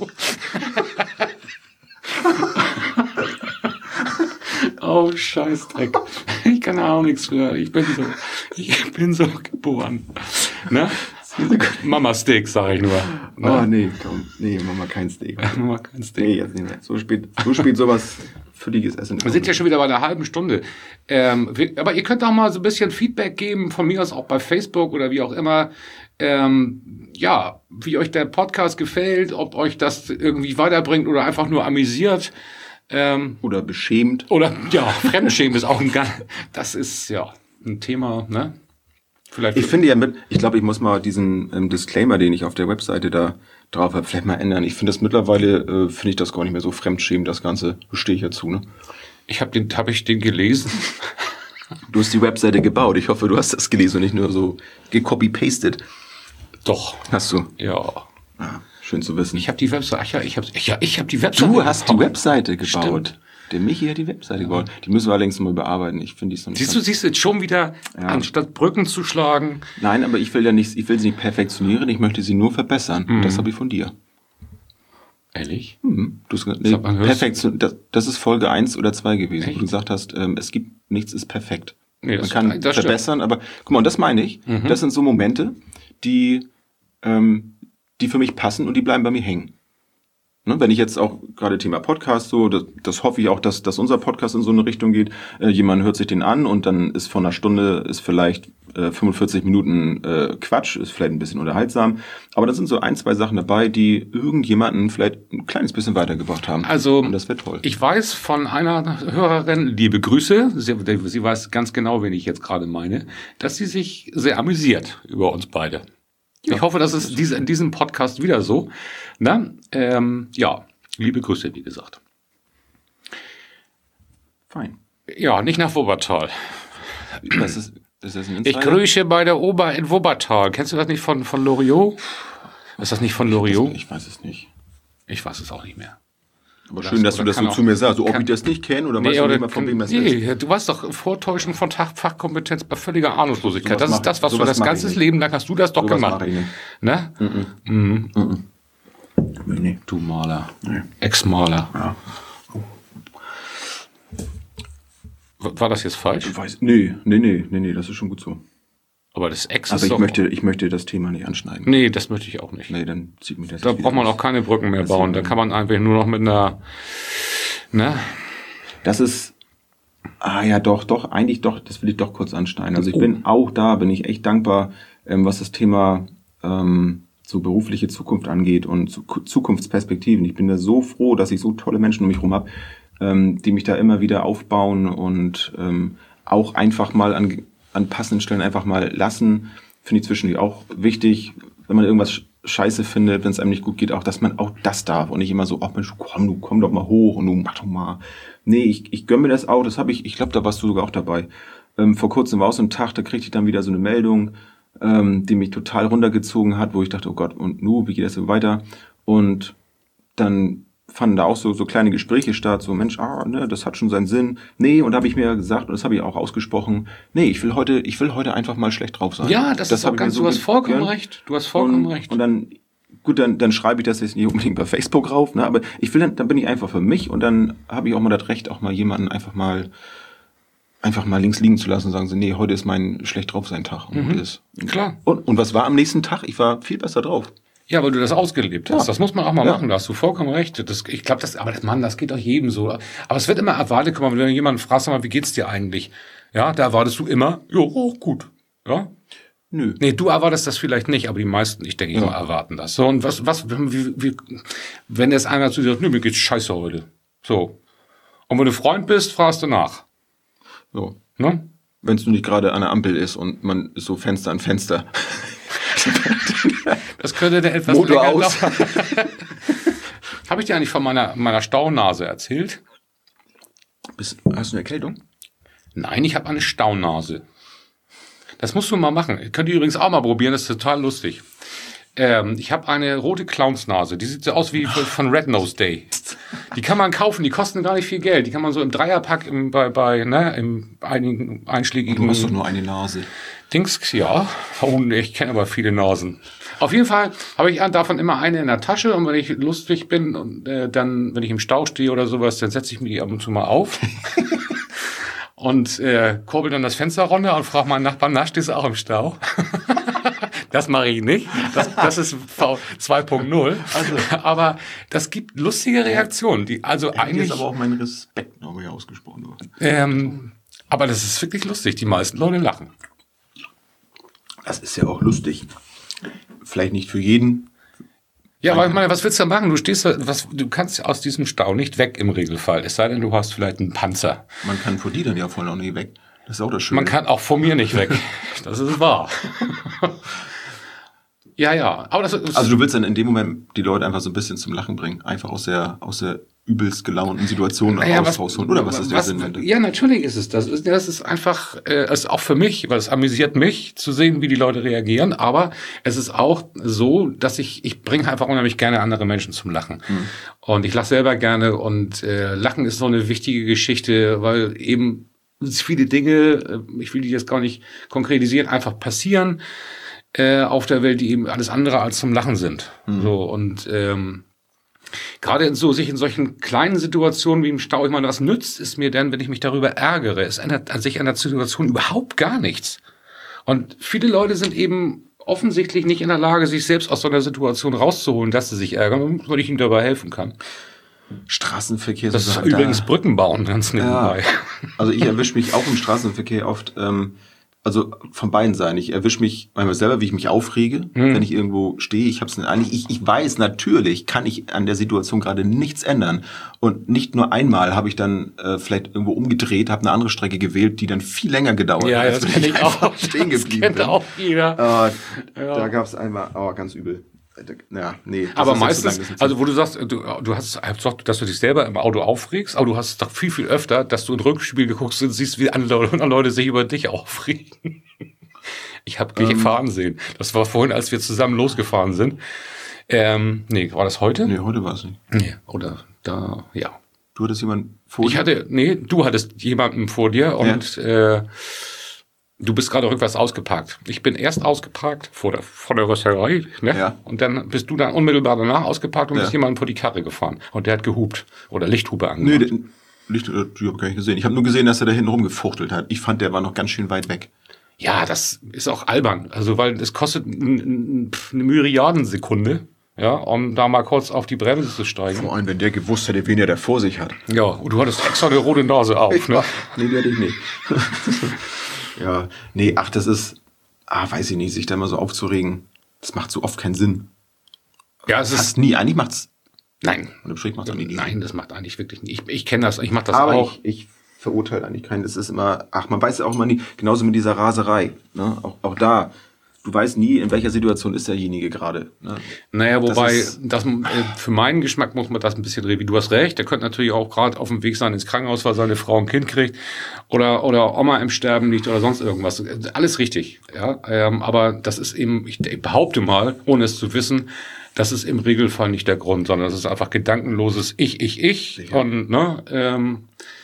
[SPEAKER 2] Oh, Scheißdreck. Ich kann auch nichts für. Ich bin so, ich bin so geboren. Ne? Mama Steak, sag ich nur. Ne?
[SPEAKER 1] Oh, nee, komm. Nee, Mama, kein Steak.
[SPEAKER 2] Mama kein Steak.
[SPEAKER 1] Nee, jetzt nicht mehr. So spät, so spät sowas völliges Essen.
[SPEAKER 2] Wir sind ja schon wieder bei einer halben Stunde. Ähm, wir, aber ihr könnt auch mal so ein bisschen Feedback geben, von mir aus auch bei Facebook oder wie auch immer. Ähm, ja, wie euch der Podcast gefällt, ob euch das irgendwie weiterbringt oder einfach nur amüsiert. Ähm,
[SPEAKER 1] Oder beschämt.
[SPEAKER 2] oder, ja, Fremdschämen ist auch ein ganz, das ist, ja, ein Thema, ne? Vielleicht.
[SPEAKER 1] Ich finde ja mit, ich glaube, ich muss mal diesen ähm, Disclaimer, den ich auf der Webseite da drauf habe, vielleicht mal ändern. Ich finde das mittlerweile, äh, finde ich das gar nicht mehr so fremdschämend, das Ganze. Stehe ich ja zu, ne?
[SPEAKER 2] Ich habe den, habe ich den gelesen.
[SPEAKER 1] Du hast die Webseite gebaut. Ich hoffe, du hast das gelesen und nicht nur so gecopy-pasted.
[SPEAKER 2] Doch.
[SPEAKER 1] Hast du?
[SPEAKER 2] Ja.
[SPEAKER 1] Ah, schön zu wissen.
[SPEAKER 2] Ich habe die Webseite, ach ja, ich habe, ja, ich habe die Webseite.
[SPEAKER 1] Du hast die
[SPEAKER 2] gebaut.
[SPEAKER 1] Webseite gebaut.
[SPEAKER 2] Stimmt.
[SPEAKER 1] Der Michi hat die Webseite ja. gebaut. Die müssen wir allerdings mal überarbeiten. Ich finde die so nicht.
[SPEAKER 2] Siehst du, siehst du jetzt schon wieder, ja. anstatt Brücken zu schlagen.
[SPEAKER 1] Nein, aber ich will ja nicht, ich will sie nicht perfektionieren, ich möchte sie nur verbessern. Mhm. Das habe ich von dir.
[SPEAKER 2] Ehrlich?
[SPEAKER 1] Mhm. Du hast, nee, Perfektion, das, das ist Folge eins oder zwei gewesen, Echt? Wo du gesagt hast, ähm, es gibt nichts ist perfekt. Nee, Man kann das verbessern, stimmt. aber guck mal, und das meine ich, mhm. das sind so Momente, die, ähm, die für mich passen und die bleiben bei mir hängen. Ne, wenn ich jetzt auch gerade Thema Podcast so, das, das hoffe ich auch, dass, dass unser Podcast in so eine Richtung geht. Äh, jemand hört sich den an und dann ist von einer Stunde ist vielleicht äh, fünfundvierzig Minuten äh, Quatsch, ist vielleicht ein bisschen unterhaltsam. Aber da sind so ein, zwei Sachen dabei, die irgendjemanden vielleicht ein kleines bisschen weitergebracht haben.
[SPEAKER 2] Also,
[SPEAKER 1] und das wäre toll.
[SPEAKER 2] Ich weiß von einer Hörerin, liebe Grüße, sie, sie weiß ganz genau, wen ich jetzt gerade meine, dass sie sich sehr amüsiert über uns beide. Ja, ich hoffe, das ist diese, in diesem Podcast wieder so. Na, ähm, ja, liebe Grüße, wie gesagt.
[SPEAKER 1] Fein.
[SPEAKER 2] Ja, nicht nach Wuppertal.
[SPEAKER 1] Das ist, ist das ein
[SPEAKER 2] ich grüße bei der Ober in Wuppertal. Kennst du das nicht von, von Loriot? Ist das nicht von Loriot?
[SPEAKER 1] Ich weiß es nicht.
[SPEAKER 2] Ich weiß es auch nicht mehr.
[SPEAKER 1] Aber schön, dass du das so zu mir sagst. So, ob ich das nicht kenne oder weißt
[SPEAKER 2] nee,
[SPEAKER 1] du
[SPEAKER 2] oder
[SPEAKER 1] nicht mal, von wem das
[SPEAKER 2] nee,
[SPEAKER 1] ist.
[SPEAKER 2] Du warst doch Vortäuschen von Fachkompetenz bei völliger Ahnungslosigkeit. So das ist das, was du das ganze
[SPEAKER 1] ich
[SPEAKER 2] Leben lang hast du das doch
[SPEAKER 1] so
[SPEAKER 2] gemacht.
[SPEAKER 1] Ich nicht.
[SPEAKER 2] Ne?
[SPEAKER 1] Mhm.
[SPEAKER 2] Mhm.
[SPEAKER 1] Mhm. Nee.
[SPEAKER 2] Du Maler.
[SPEAKER 1] Nee.
[SPEAKER 2] Ex-Maler.
[SPEAKER 1] Ja.
[SPEAKER 2] War das jetzt falsch?
[SPEAKER 1] Ich weiß, nee, nee, nee, nee, nee, das ist schon gut so.
[SPEAKER 2] Aber das Ex
[SPEAKER 1] ist
[SPEAKER 2] Aber
[SPEAKER 1] ich
[SPEAKER 2] doch
[SPEAKER 1] möchte, ich möchte das Thema nicht anschneiden.
[SPEAKER 2] Nee, das möchte ich auch nicht.
[SPEAKER 1] Nee, dann zieht mir das
[SPEAKER 2] Da braucht man
[SPEAKER 1] aus.
[SPEAKER 2] auch keine Brücken mehr das bauen. Da kann man einfach nur noch mit einer, ne?
[SPEAKER 1] Das ist, ah ja, doch, doch, eigentlich doch, das will ich doch kurz anschneiden. Also ich oh. bin auch da, bin ich echt dankbar, ähm, was das Thema ähm, so berufliche Zukunft angeht und zu, Zukunftsperspektiven. Ich bin da so froh, dass ich so tolle Menschen um mich herum habe, ähm, die mich da immer wieder aufbauen und ähm, auch einfach mal an an passenden Stellen einfach mal lassen, finde ich zwischendurch auch wichtig, wenn man irgendwas scheiße findet, wenn es einem nicht gut geht, auch, dass man auch das darf und nicht immer so, ach Mensch, komm, du komm doch mal hoch und du mach doch mal. Nee, ich, ich gönn mir das auch, das habe ich, ich glaube, da warst du sogar auch dabei. Ähm, vor kurzem war auch so ein Tag, da kriegte ich dann wieder so eine Meldung, ähm, die mich total runtergezogen hat, wo ich dachte, oh Gott, und nu, wie geht das so weiter? Und dann fanden da auch so, so kleine Gespräche statt, so Mensch, ah, ne, das hat schon seinen Sinn. Nee, und da habe ich mir gesagt, und das habe ich auch ausgesprochen, nee, ich will heute, ich will heute einfach mal schlecht drauf sein.
[SPEAKER 2] Ja, das, das ist auch ganz, so du hast vollkommen recht, du hast vollkommen
[SPEAKER 1] und,
[SPEAKER 2] recht.
[SPEAKER 1] Und dann, gut, dann, dann schreibe ich das jetzt nicht unbedingt bei Facebook rauf, ne, aber ich will dann, dann bin ich einfach für mich und dann habe ich auch mal das Recht, auch mal jemanden einfach mal, einfach mal links liegen zu lassen und sagen so, nee, heute ist mein schlecht drauf sein Tag. Und,
[SPEAKER 2] mhm.
[SPEAKER 1] ist,
[SPEAKER 2] Klar.
[SPEAKER 1] Und, und was war am nächsten Tag? Ich war viel besser drauf.
[SPEAKER 2] Ja, weil du das ausgelebt hast.
[SPEAKER 1] Ja.
[SPEAKER 2] Das muss man auch mal
[SPEAKER 1] ja.
[SPEAKER 2] machen. Da hast du vollkommen recht. Das, ich glaube, das, aber das, Mann, das geht doch jedem so. Aber es wird immer erwartet. Guck mal, wenn du jemanden fragst, sag mal, wie geht's dir eigentlich? Ja, da erwartest du immer, jo, oh, gut. Ja.
[SPEAKER 1] Nö.
[SPEAKER 2] Nee, du erwartest das vielleicht nicht, aber die meisten, ich denke, ja. immer erwarten das. So, und was, was, wie, wie, wenn jetzt einer zu dir sagt, nö, mir geht's scheiße heute. So. Und wenn du Freund bist, fragst du nach.
[SPEAKER 1] So.
[SPEAKER 2] Ne?
[SPEAKER 1] Wenn es nur nicht gerade an der Ampel ist und man ist so Fenster an Fenster.
[SPEAKER 2] Das könnte der etwas
[SPEAKER 1] Motor
[SPEAKER 2] länger
[SPEAKER 1] aus.
[SPEAKER 2] Habe ich dir eigentlich von meiner, meiner Staunase erzählt?
[SPEAKER 1] Bist, hast du eine Erkältung?
[SPEAKER 2] Nein, ich habe eine Staunase. Das musst du mal machen. Könnt ihr übrigens auch mal probieren, das ist total lustig. Ähm, ich habe eine rote Clownsnase. Die sieht so aus wie von Red Nose Day. Die kann man kaufen, die kosten gar nicht viel Geld. Die kann man so im Dreierpack im, bei, bei ne, im einigen einschlägigen...
[SPEAKER 1] Du hast doch nur eine Nase.
[SPEAKER 2] Dings, ja. Oh, ich kenne aber viele Nasen. Auf jeden Fall habe ich davon immer eine in der Tasche und wenn ich lustig bin und äh, dann, wenn ich im Stau stehe oder sowas, dann setze ich mir die ab und zu mal auf und äh, kurbel dann das Fenster runter und frage meinen Nachbarn, na, stehst du auch im Stau? Das mache ich nicht. Das, das ist V zwei Punkt null. Also, aber das gibt lustige Reaktionen, die also
[SPEAKER 1] ja,
[SPEAKER 2] eigentlich.
[SPEAKER 1] Ist aber auch mein Respekt noch mehr ausgesprochen worden.
[SPEAKER 2] Ähm, aber das ist wirklich lustig. Die meisten Leute lachen.
[SPEAKER 1] Das ist ja auch lustig. Vielleicht nicht für jeden.
[SPEAKER 2] Ja, aber ich meine, was willst du da machen? Du stehst, was, du kannst aus diesem Stau nicht weg im Regelfall. Es sei denn, du hast vielleicht einen Panzer.
[SPEAKER 1] Man kann vor dir dann ja voll noch nicht weg. Das ist auch das Schöne.
[SPEAKER 2] Man kann auch vor mir nicht weg. Das ist wahr. Ja, ja. Aber das ist
[SPEAKER 1] also du willst dann in dem Moment die Leute einfach so ein bisschen zum Lachen bringen. Einfach aus der, aus der übelst gelaunten Situationen
[SPEAKER 2] naja,
[SPEAKER 1] raus, rausholen. Oder was ist der
[SPEAKER 2] was,
[SPEAKER 1] Sinn dahinter?
[SPEAKER 2] Ja, natürlich ist es das. Das ist einfach, äh, es ist auch für mich, weil es amüsiert mich, zu sehen, wie die Leute reagieren. Aber es ist auch so, dass ich, ich bringe einfach unheimlich gerne andere Menschen zum Lachen. Hm. Und ich lache selber gerne. Und äh, Lachen ist so eine wichtige Geschichte, weil eben viele Dinge, ich will die jetzt gar nicht konkretisieren, einfach passieren äh, auf der Welt, die eben alles andere als zum Lachen sind. Hm. So, und ähm, gerade in so, sich in solchen kleinen Situationen wie im Stau, ich meine, was nützt es mir denn, wenn ich mich darüber ärgere? Es ändert an sich an der Situation überhaupt gar nichts. Und viele Leute sind eben offensichtlich nicht in der Lage, sich selbst aus so einer Situation rauszuholen, dass sie sich ärgern, weil ich ihnen dabei helfen kann.
[SPEAKER 1] Straßenverkehr.
[SPEAKER 2] Das ist da. Übrigens Brücken bauen, ganz nebenbei.
[SPEAKER 1] Ja. Also ich erwische mich auch im Straßenverkehr oft, ähm, also von beiden Seiten. Ich erwische mich manchmal selber, wie ich mich aufrege, hm. wenn ich irgendwo stehe. Ich hab's nicht eigentlich. Ich, ich weiß natürlich, kann ich an der Situation gerade nichts ändern. Und nicht nur einmal habe ich dann äh, vielleicht irgendwo umgedreht, habe eine andere Strecke gewählt, die dann viel länger gedauert hat.
[SPEAKER 2] Ja, als das kann ich auch
[SPEAKER 1] stehen geblieben.
[SPEAKER 2] Das kennt auch jeder.
[SPEAKER 1] Äh, ja. Da gab's einmal, oh, ganz übel. Ja, nee.
[SPEAKER 2] Aber meistens, so also wo du sagst, du, du hast gesagt, dass du dich selber im Auto aufregst, aber du hast es doch viel, viel öfter, dass du in Rückspiegel guckst und siehst, wie andere Leute sich über dich aufregen. Ich habe dich ähm, fahren sehen. Das war vorhin, als wir zusammen losgefahren sind. Ähm, nee, war das heute?
[SPEAKER 1] Nee, heute war es nicht.
[SPEAKER 2] Nee, oder da, ja.
[SPEAKER 1] Du hattest jemanden vor dir?
[SPEAKER 2] Ich hatte, nee, du hattest jemanden vor dir und ja. äh, du bist gerade rückwärts ausgeparkt. Ich bin erst ausgeparkt vor der, vor der Rösterei, ne? Ja. Und dann bist du dann unmittelbar danach ausgeparkt und ja. bist jemandem vor die Karre gefahren. Und der hat gehupt oder Lichthupe angemacht. Nee, der,
[SPEAKER 1] Licht, die habe ich gar nicht gesehen. Ich habe nur gesehen, dass er da hinten rumgefuchtelt hat. Ich fand, der war noch ganz schön weit weg.
[SPEAKER 2] Ja, das ist auch albern. Also, weil es kostet eine Myriadensekunde, ja, um da mal kurz auf die Bremse zu steigen.
[SPEAKER 1] Vor allem, wenn der gewusst hätte, wen er da vor sich hat.
[SPEAKER 2] Ja, und du hattest extra eine rote Nase auf, ich ne?
[SPEAKER 1] War, nee, die hatte ich nicht. Ja, nee, ach, das ist, ah, weiß ich nicht, sich da mal so aufzuregen, das macht so oft keinen Sinn.
[SPEAKER 2] Ja, es
[SPEAKER 1] Fast
[SPEAKER 2] ist
[SPEAKER 1] nie, eigentlich macht's.
[SPEAKER 2] Nein.
[SPEAKER 1] Oder macht's auch nie
[SPEAKER 2] Nein, Sinn. Das macht eigentlich wirklich nicht. Ich, ich kenne das, ich mach das
[SPEAKER 1] Aber
[SPEAKER 2] auch.
[SPEAKER 1] Ich, ich verurteile eigentlich keinen, das ist immer, ach, man weiß ja auch immer nie, genauso mit dieser Raserei, ne, auch, auch da, du weißt nie, in welcher Situation ist derjenige gerade. Ne?
[SPEAKER 2] Naja, wobei, das, das für meinen Geschmack muss man das ein bisschen drehen. Du hast recht, der könnte natürlich auch gerade auf dem Weg sein ins Krankenhaus, weil seine Frau ein Kind kriegt oder oder Oma im Sterben liegt oder sonst irgendwas. Alles richtig, ja. Ähm, aber das ist eben, ich behaupte mal, ohne es zu wissen, das ist im Regelfall nicht der Grund, sondern das ist einfach gedankenloses Ich, ich, ich. Sicher. Und ne, ähm,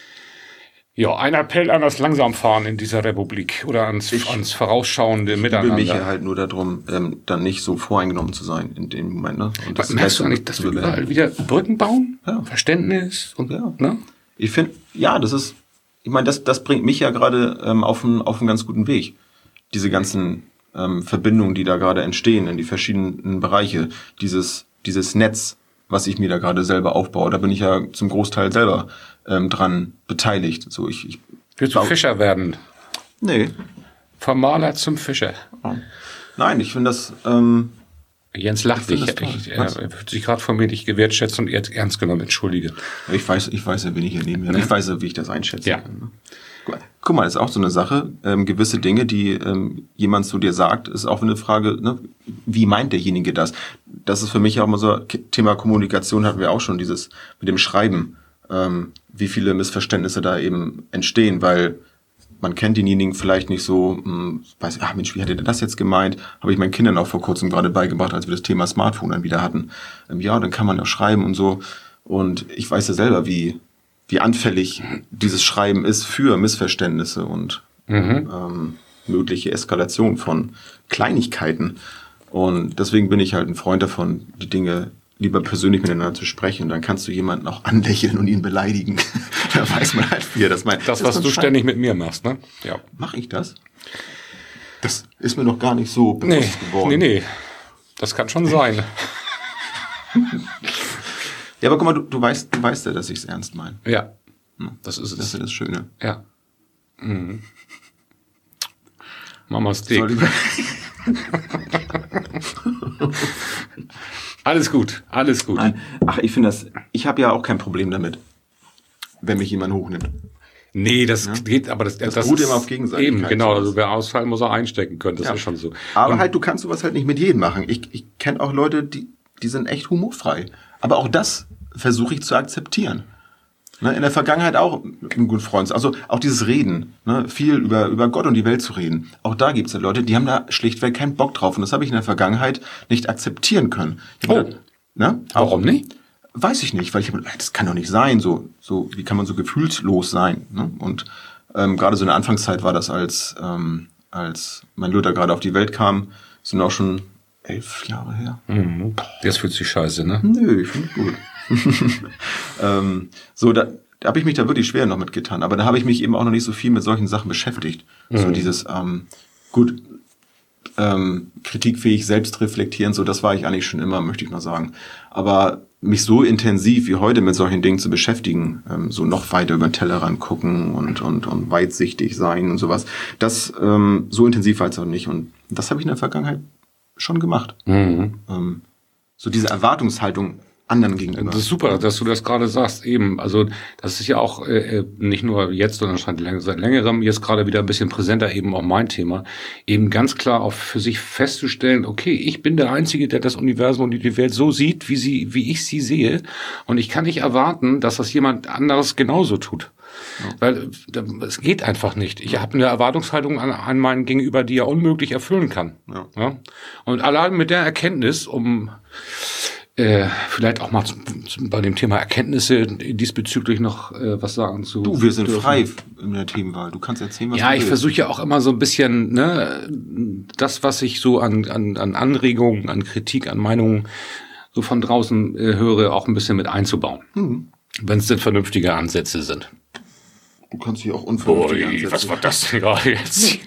[SPEAKER 2] ja, ein Appell an das Langsamfahren in dieser Republik oder ans, ich, ans vorausschauende Miteinander.
[SPEAKER 1] Ich bitte mich halt nur darum, ähm, dann nicht so voreingenommen zu sein in dem Moment. Ne?
[SPEAKER 2] Und das merkst du eigentlich, dass wir überall wieder Brücken bauen? Ja. Verständnis und
[SPEAKER 1] ja.
[SPEAKER 2] Ne?
[SPEAKER 1] Ich finde, ja, das ist, ich meine, das, das bringt mich ja gerade ähm, auf einen auf einen ganz guten Weg. Diese ganzen ähm, Verbindungen, die da gerade entstehen in die verschiedenen Bereiche, dieses dieses Netz, was ich mir da gerade selber aufbaue, da bin ich ja zum Großteil selber ähm, dran beteiligt. So, ich, ich
[SPEAKER 2] Willst du Fischer werden?
[SPEAKER 1] Nee.
[SPEAKER 2] Vom Maler zum Fischer.
[SPEAKER 1] Nein, ich finde das... Ähm,
[SPEAKER 2] Jens lacht dich. Er fühlt sich gerade von mir nicht gewertschätzt und ernst genommen. Entschuldige.
[SPEAKER 1] Ich weiß, ich weiß ja, wen ich hier neben mir habe. Ich weiß ja, wie ich das einschätze.
[SPEAKER 2] Ja.
[SPEAKER 1] Guck mal, das ist auch so eine Sache. Ähm, gewisse Dinge, die ähm, jemand zu dir sagt, ist auch eine Frage, ne, wie meint derjenige das? Das ist für mich auch immer so, Thema Kommunikation hatten wir auch schon, dieses mit dem Schreiben, ähm, wie viele Missverständnisse da eben entstehen, weil man kennt denjenigen vielleicht nicht so, mh, weiß, ach Mensch, wie hat er das jetzt gemeint? Habe ich meinen Kindern auch vor kurzem gerade beigebracht, als wir das Thema Smartphone dann wieder hatten. Ähm, ja, dann kann man ja schreiben und so. Und ich weiß ja selber, wie wie anfällig dieses Schreiben ist für Missverständnisse und mhm. ähm, mögliche Eskalation von Kleinigkeiten. Und deswegen bin ich halt ein Freund davon, die Dinge lieber persönlich miteinander zu sprechen. Dann kannst du jemanden auch anlächeln und ihn beleidigen. Da weiß man halt, wie er das meint.
[SPEAKER 2] Das, was du ständig mit mir machst, ne?
[SPEAKER 1] Ja. Mach ich das? Das ist mir noch gar nicht so bewusst
[SPEAKER 2] nee,
[SPEAKER 1] geworden.
[SPEAKER 2] Nee, nee. Das kann schon sein.
[SPEAKER 1] Ja, aber guck mal, du, du weißt, du weißt ja, dass ich es ernst meine.
[SPEAKER 2] Ja, das ist es.
[SPEAKER 1] Das ist ja das Schöne.
[SPEAKER 2] Ja. Mhm. Mama's dick. Alles gut, alles gut.
[SPEAKER 1] Nein. Ach, ich finde das, ich habe ja auch kein Problem damit, wenn mich jemand hochnimmt.
[SPEAKER 2] Nee, das ja? geht, aber das,
[SPEAKER 1] das,
[SPEAKER 2] das
[SPEAKER 1] beruht
[SPEAKER 2] ist
[SPEAKER 1] immer auf Gegenseitigkeit.
[SPEAKER 2] Eben, genau, also wer ausfallen muss, er einstecken können, das ja. ist schon so.
[SPEAKER 1] Aber
[SPEAKER 2] Und
[SPEAKER 1] halt, du kannst sowas halt nicht mit jedem machen. Ich, ich kenne auch Leute, die, die sind echt humorfrei. Aber auch das versuche ich zu akzeptieren. Ne, in der Vergangenheit auch ein guter Freund. Also auch dieses Reden, ne, viel über, über Gott und die Welt zu reden. Auch da gibt es ja Leute, die haben da schlichtweg keinen Bock drauf. Und das habe ich in der Vergangenheit nicht akzeptieren können. Ich
[SPEAKER 2] Oh.
[SPEAKER 1] gedacht, ne,
[SPEAKER 2] Warum
[SPEAKER 1] auch,
[SPEAKER 2] nicht?
[SPEAKER 1] Weiß ich nicht, weil ich habe gedacht, das kann doch nicht sein. So, so, wie kann man so gefühlslos sein? Ne? Und ähm, gerade so in der Anfangszeit war das, als, ähm, als mein Luther gerade auf die Welt kam, sind auch schon elf Jahre her.
[SPEAKER 2] Mhm. Jetzt fühlt sich scheiße, ne?
[SPEAKER 1] Nö, ich finde gut. ähm, so, da, da habe ich mich da wirklich schwer noch mitgetan. Aber da habe ich mich eben auch noch nicht so viel mit solchen Sachen beschäftigt. Mhm. So dieses, ähm, gut, ähm, kritikfähig, selbstreflektierend, so das war ich eigentlich schon immer, möchte ich mal sagen. Aber mich so intensiv wie heute mit solchen Dingen zu beschäftigen, ähm, so noch weiter über den Tellerrand gucken und, und, und weitsichtig sein und sowas, das ähm, so intensiv war es auch nicht. Und das habe ich in der Vergangenheit schon gemacht. Mhm. Ähm, so diese Erwartungshaltung anderen gegenüber.
[SPEAKER 2] Das ist super, dass du das gerade sagst. Eben, also das ist ja auch äh, nicht nur jetzt, sondern schon seit längerem jetzt gerade wieder ein bisschen präsenter eben auch mein Thema. Eben ganz klar auch für sich festzustellen, okay, ich bin der Einzige, der das Universum und die Welt so sieht, wie sie, wie ich sie sehe. Und ich kann nicht erwarten, dass das jemand anderes genauso tut. Ja. Weil es geht einfach nicht. Ich habe eine Erwartungshaltung an, an meinen Gegenüber, die er unmöglich erfüllen kann. Ja. Ja? Und allein mit der Erkenntnis, um Äh, vielleicht auch mal zu, zu, bei dem Thema Erkenntnisse diesbezüglich noch äh, was sagen zu.
[SPEAKER 1] Du, wir sind dürfen. frei in der Themenwahl. Du kannst erzählen, was
[SPEAKER 2] ja,
[SPEAKER 1] du
[SPEAKER 2] willst. Ja, ich versuche ja auch immer so ein bisschen, ne, das, was ich so an, an, an Anregungen, an Kritik, an Meinungen so von draußen äh, höre, auch ein bisschen mit einzubauen. Mhm. Wenn es denn vernünftige Ansätze sind.
[SPEAKER 1] Du kannst hier auch unvernünftige
[SPEAKER 2] Ui,
[SPEAKER 1] Ansätze.
[SPEAKER 2] Was war das denn gerade jetzt?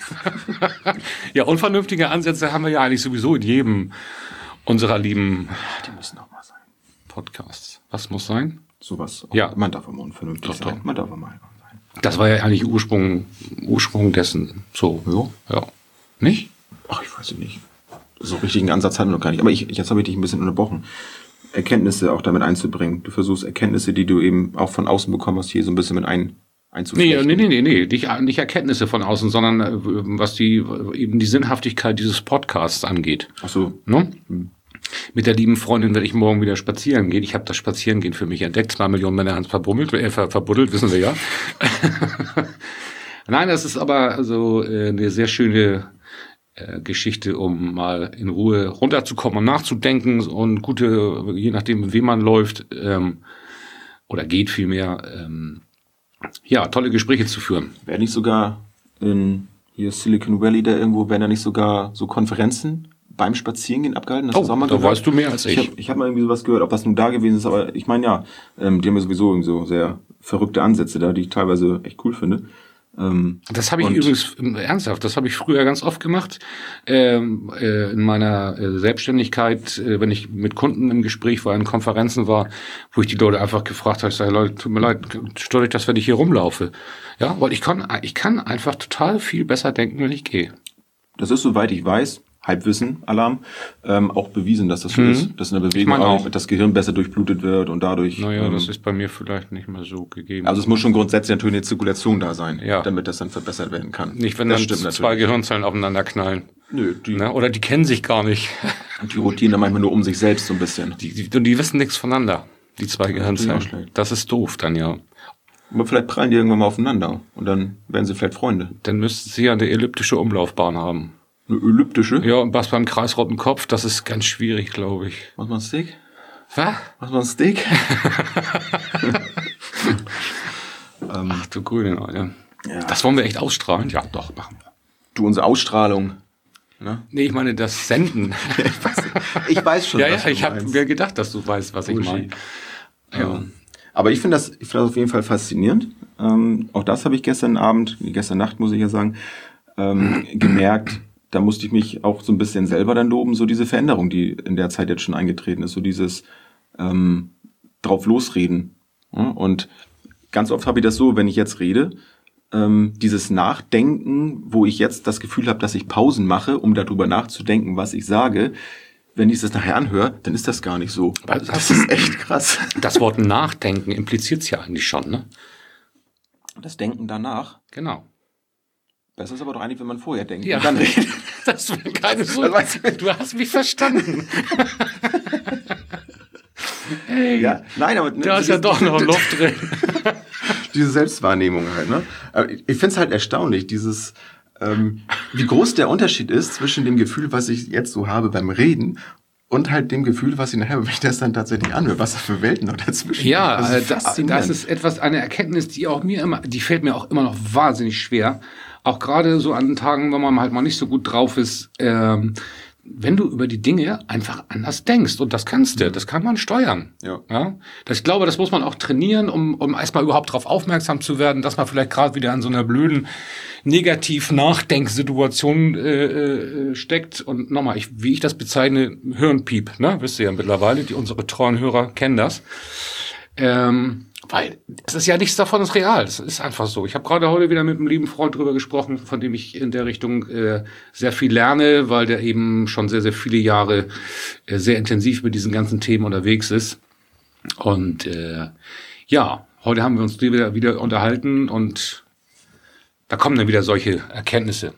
[SPEAKER 2] Ja, unvernünftige Ansätze haben wir ja eigentlich sowieso in jedem unserer lieben
[SPEAKER 1] die müssen auch mal sein.
[SPEAKER 2] Podcasts. Was muss sein?
[SPEAKER 1] Sowas.
[SPEAKER 2] Ja.
[SPEAKER 1] Man darf immer unvernünftig
[SPEAKER 2] doch,
[SPEAKER 1] sein.
[SPEAKER 2] Doch.
[SPEAKER 1] Man darf immer sein.
[SPEAKER 2] Das war ja eigentlich Ursprung, Ursprung dessen. So. Ja. Ja. Nicht?
[SPEAKER 1] Ach, ich weiß nicht. So richtigen Ansatz hatten wir noch gar nicht. Aber ich, jetzt habe ich dich ein bisschen unterbrochen. Erkenntnisse auch damit einzubringen. Du versuchst Erkenntnisse, die du eben auch von außen bekommen hast, hier so ein bisschen mit ein
[SPEAKER 2] Nee, nee, nee, nee, nee, nicht, nicht Erkenntnisse von außen, sondern was die eben die Sinnhaftigkeit dieses Podcasts angeht.
[SPEAKER 1] Ach so.
[SPEAKER 2] Ne? Hm. Mit der lieben Freundin werde ich morgen wieder spazieren gehen. Ich habe das Spazierengehen für mich entdeckt. Zwei Millionen Männer haben es verbummelt, äh, ver, verbuddelt, wissen wir ja. Nein, das ist aber also äh, eine sehr schöne äh, Geschichte, um mal in Ruhe runterzukommen und nachzudenken und gute, je nachdem, mit wem man läuft ähm, oder geht vielmehr, ähm, ja, tolle Gespräche zu führen.
[SPEAKER 1] Wäre nicht sogar in hier Silicon Valley da irgendwo, wären da nicht sogar so Konferenzen beim Spazierengehen abgehalten?
[SPEAKER 2] Oh, da gehört? Weißt du mehr als ich.
[SPEAKER 1] Ich habe ich hab mal irgendwie sowas gehört, ob das nun da gewesen ist, aber ich meine ja, ähm, die haben ja sowieso irgendwie so sehr verrückte Ansätze da, die ich teilweise echt cool finde. Ähm,
[SPEAKER 2] das habe ich übrigens, ernsthaft, das habe ich früher ganz oft gemacht, ähm, äh, in meiner äh, Selbstständigkeit, äh, wenn ich mit Kunden im Gespräch war, in Konferenzen war, wo ich die Leute einfach gefragt habe, ich sage, Leute, tut mir leid, stört euch das, wenn ich hier rumlaufe? Ja, weil ich kann, ich kann einfach total viel besser denken, wenn ich gehe.
[SPEAKER 1] Das ist, soweit ich weiß, Halbwissen, Alarm, ähm, auch bewiesen, dass das so mhm. ist, dass in der Bewegung ich mein auch das Gehirn besser durchblutet wird und dadurch...
[SPEAKER 2] Naja,
[SPEAKER 1] ähm,
[SPEAKER 2] das ist bei mir vielleicht nicht mehr so gegeben.
[SPEAKER 1] Also es muss schon grundsätzlich natürlich eine Zirkulation da sein,
[SPEAKER 2] ja.
[SPEAKER 1] damit das dann verbessert werden kann.
[SPEAKER 2] Nicht, wenn
[SPEAKER 1] das
[SPEAKER 2] dann zwei natürlich. Gehirnzellen aufeinander knallen.
[SPEAKER 1] Nö.
[SPEAKER 2] Die, ne? Oder die kennen sich gar nicht.
[SPEAKER 1] Und die rotieren dann manchmal nur um sich selbst so ein bisschen.
[SPEAKER 2] Die, die, und die wissen nichts voneinander, die zwei ja, Gehirnzellen. Das ist doof dann, ja.
[SPEAKER 1] Aber vielleicht prallen die irgendwann mal aufeinander und dann werden sie vielleicht Freunde.
[SPEAKER 2] Dann müssten sie ja eine elliptische Umlaufbahn haben.
[SPEAKER 1] Eine elliptische?
[SPEAKER 2] Ja, und was beim kreisrunden Kopf, das ist ganz schwierig, glaube ich.
[SPEAKER 1] Machst du mal ein Steak?
[SPEAKER 2] Was?
[SPEAKER 1] Machst du mal ein Steak?
[SPEAKER 2] Ach du Grüne, Alter. Ja. Das wollen wir echt ausstrahlen? Ja, doch, machen wir.
[SPEAKER 1] Du, unsere Ausstrahlung. Ne?
[SPEAKER 2] Nee, ich meine das Senden.
[SPEAKER 1] ich, weiß, ich weiß schon,
[SPEAKER 2] ja,
[SPEAKER 1] was
[SPEAKER 2] ja,
[SPEAKER 1] du
[SPEAKER 2] ich habe mir gedacht, dass du weißt, was
[SPEAKER 1] Bullshit.
[SPEAKER 2] ich meine.
[SPEAKER 1] Ja. Ähm, aber ich finde das, ich finde das auf jeden Fall faszinierend. Ähm, auch das habe ich gestern Abend, gestern Nacht muss ich ja sagen, ähm, gemerkt. Da musste ich mich auch so ein bisschen selber dann loben, so diese Veränderung, die in der Zeit jetzt schon eingetreten ist, so dieses ähm, drauf losreden. Ja? Und ganz oft habe ich das so, wenn ich jetzt rede, ähm, dieses Nachdenken, wo ich jetzt das Gefühl habe, dass ich Pausen mache, um darüber nachzudenken, was ich sage. Wenn ich das nachher anhöre, dann ist das gar nicht so.
[SPEAKER 2] Das,
[SPEAKER 1] das ist echt krass.
[SPEAKER 2] Das Wort Nachdenken impliziert es ja eigentlich schon, ne?
[SPEAKER 1] Das Denken danach?
[SPEAKER 2] Genau.
[SPEAKER 1] Das ist aber doch eigentlich, wenn man vorher denkt
[SPEAKER 2] ja.
[SPEAKER 1] und dann redet.
[SPEAKER 2] Das wäre keine so. Du hast mich verstanden. Hey,
[SPEAKER 1] ja, nein, aber
[SPEAKER 2] da ist ja doch noch Luft drin.
[SPEAKER 1] Diese Selbstwahrnehmung halt, ne? Aber ich finde es halt erstaunlich, dieses, ähm, wie groß der Unterschied ist zwischen dem Gefühl, was ich jetzt so habe beim Reden und halt dem Gefühl, was ich nachher, wenn ich das dann tatsächlich anhöre, was da für Welten noch dazwischen.
[SPEAKER 2] Ja,
[SPEAKER 1] das ist,
[SPEAKER 2] das, das ist etwas, eine Erkenntnis, die auch mir immer, die fällt mir auch immer noch wahnsinnig schwer. Auch gerade so an Tagen, wenn man halt mal nicht so gut drauf ist, ähm, wenn du über die Dinge einfach anders denkst. Und das kannst du, das kann man steuern.
[SPEAKER 1] Ja.
[SPEAKER 2] Ja? Das, ich glaube, das muss man auch trainieren, um, um erstmal überhaupt darauf aufmerksam zu werden, dass man vielleicht gerade wieder an so einer blöden Negativ-Nachdenksituation äh, äh, steckt. Und nochmal, ich, wie ich das bezeichne, Hirnpiep, ne? Wisst ihr ja mittlerweile, die unsere treuen Hörer kennen das. Ähm, weil es ist ja nichts davon ist real. Das ist einfach so. Ich habe gerade heute wieder mit einem lieben Freund drüber gesprochen, von dem ich in der Richtung äh, sehr viel lerne, weil der eben schon sehr, sehr viele Jahre äh, sehr intensiv mit diesen ganzen Themen unterwegs ist. Und äh, ja, heute haben wir uns wieder, wieder unterhalten und da kommen dann wieder solche Erkenntnisse.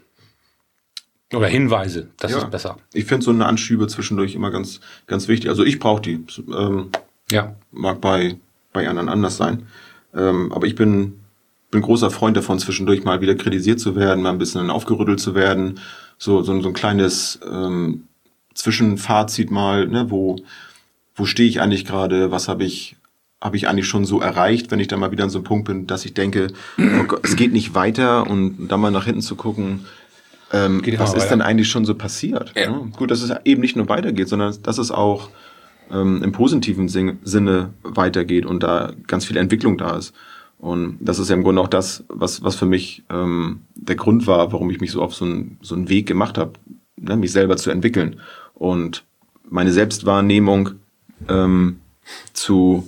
[SPEAKER 2] Oder Hinweise, das
[SPEAKER 1] ja.
[SPEAKER 2] ist besser.
[SPEAKER 1] Ich finde so eine Anschübe zwischendurch immer ganz, ganz wichtig. Also ich brauche die. Ähm,
[SPEAKER 2] ja.
[SPEAKER 1] Mag bei bei anderen anders sein. Ähm, aber ich bin, bin großer Freund davon, zwischendurch mal wieder kritisiert zu werden, mal ein bisschen aufgerüttelt zu werden. So, so, so ein kleines ähm, Zwischenfazit mal, ne, wo, wo stehe ich eigentlich gerade, was habe ich, habe ich eigentlich schon so erreicht, wenn ich dann mal wieder an so einem Punkt bin, dass ich denke, oh Gott, es geht nicht weiter und dann mal nach hinten zu gucken, ähm, was ist denn eigentlich schon so passiert?
[SPEAKER 2] Ja.
[SPEAKER 1] Ja, gut, dass es eben nicht nur weitergeht, sondern dass es auch im positiven Sinne weitergeht und da ganz viel Entwicklung da ist. Und das ist ja im Grunde auch das, was was für mich ähm, der Grund war, warum ich mich so auf so einen so einen Weg gemacht habe, ne, mich selber zu entwickeln und meine Selbstwahrnehmung ähm, zu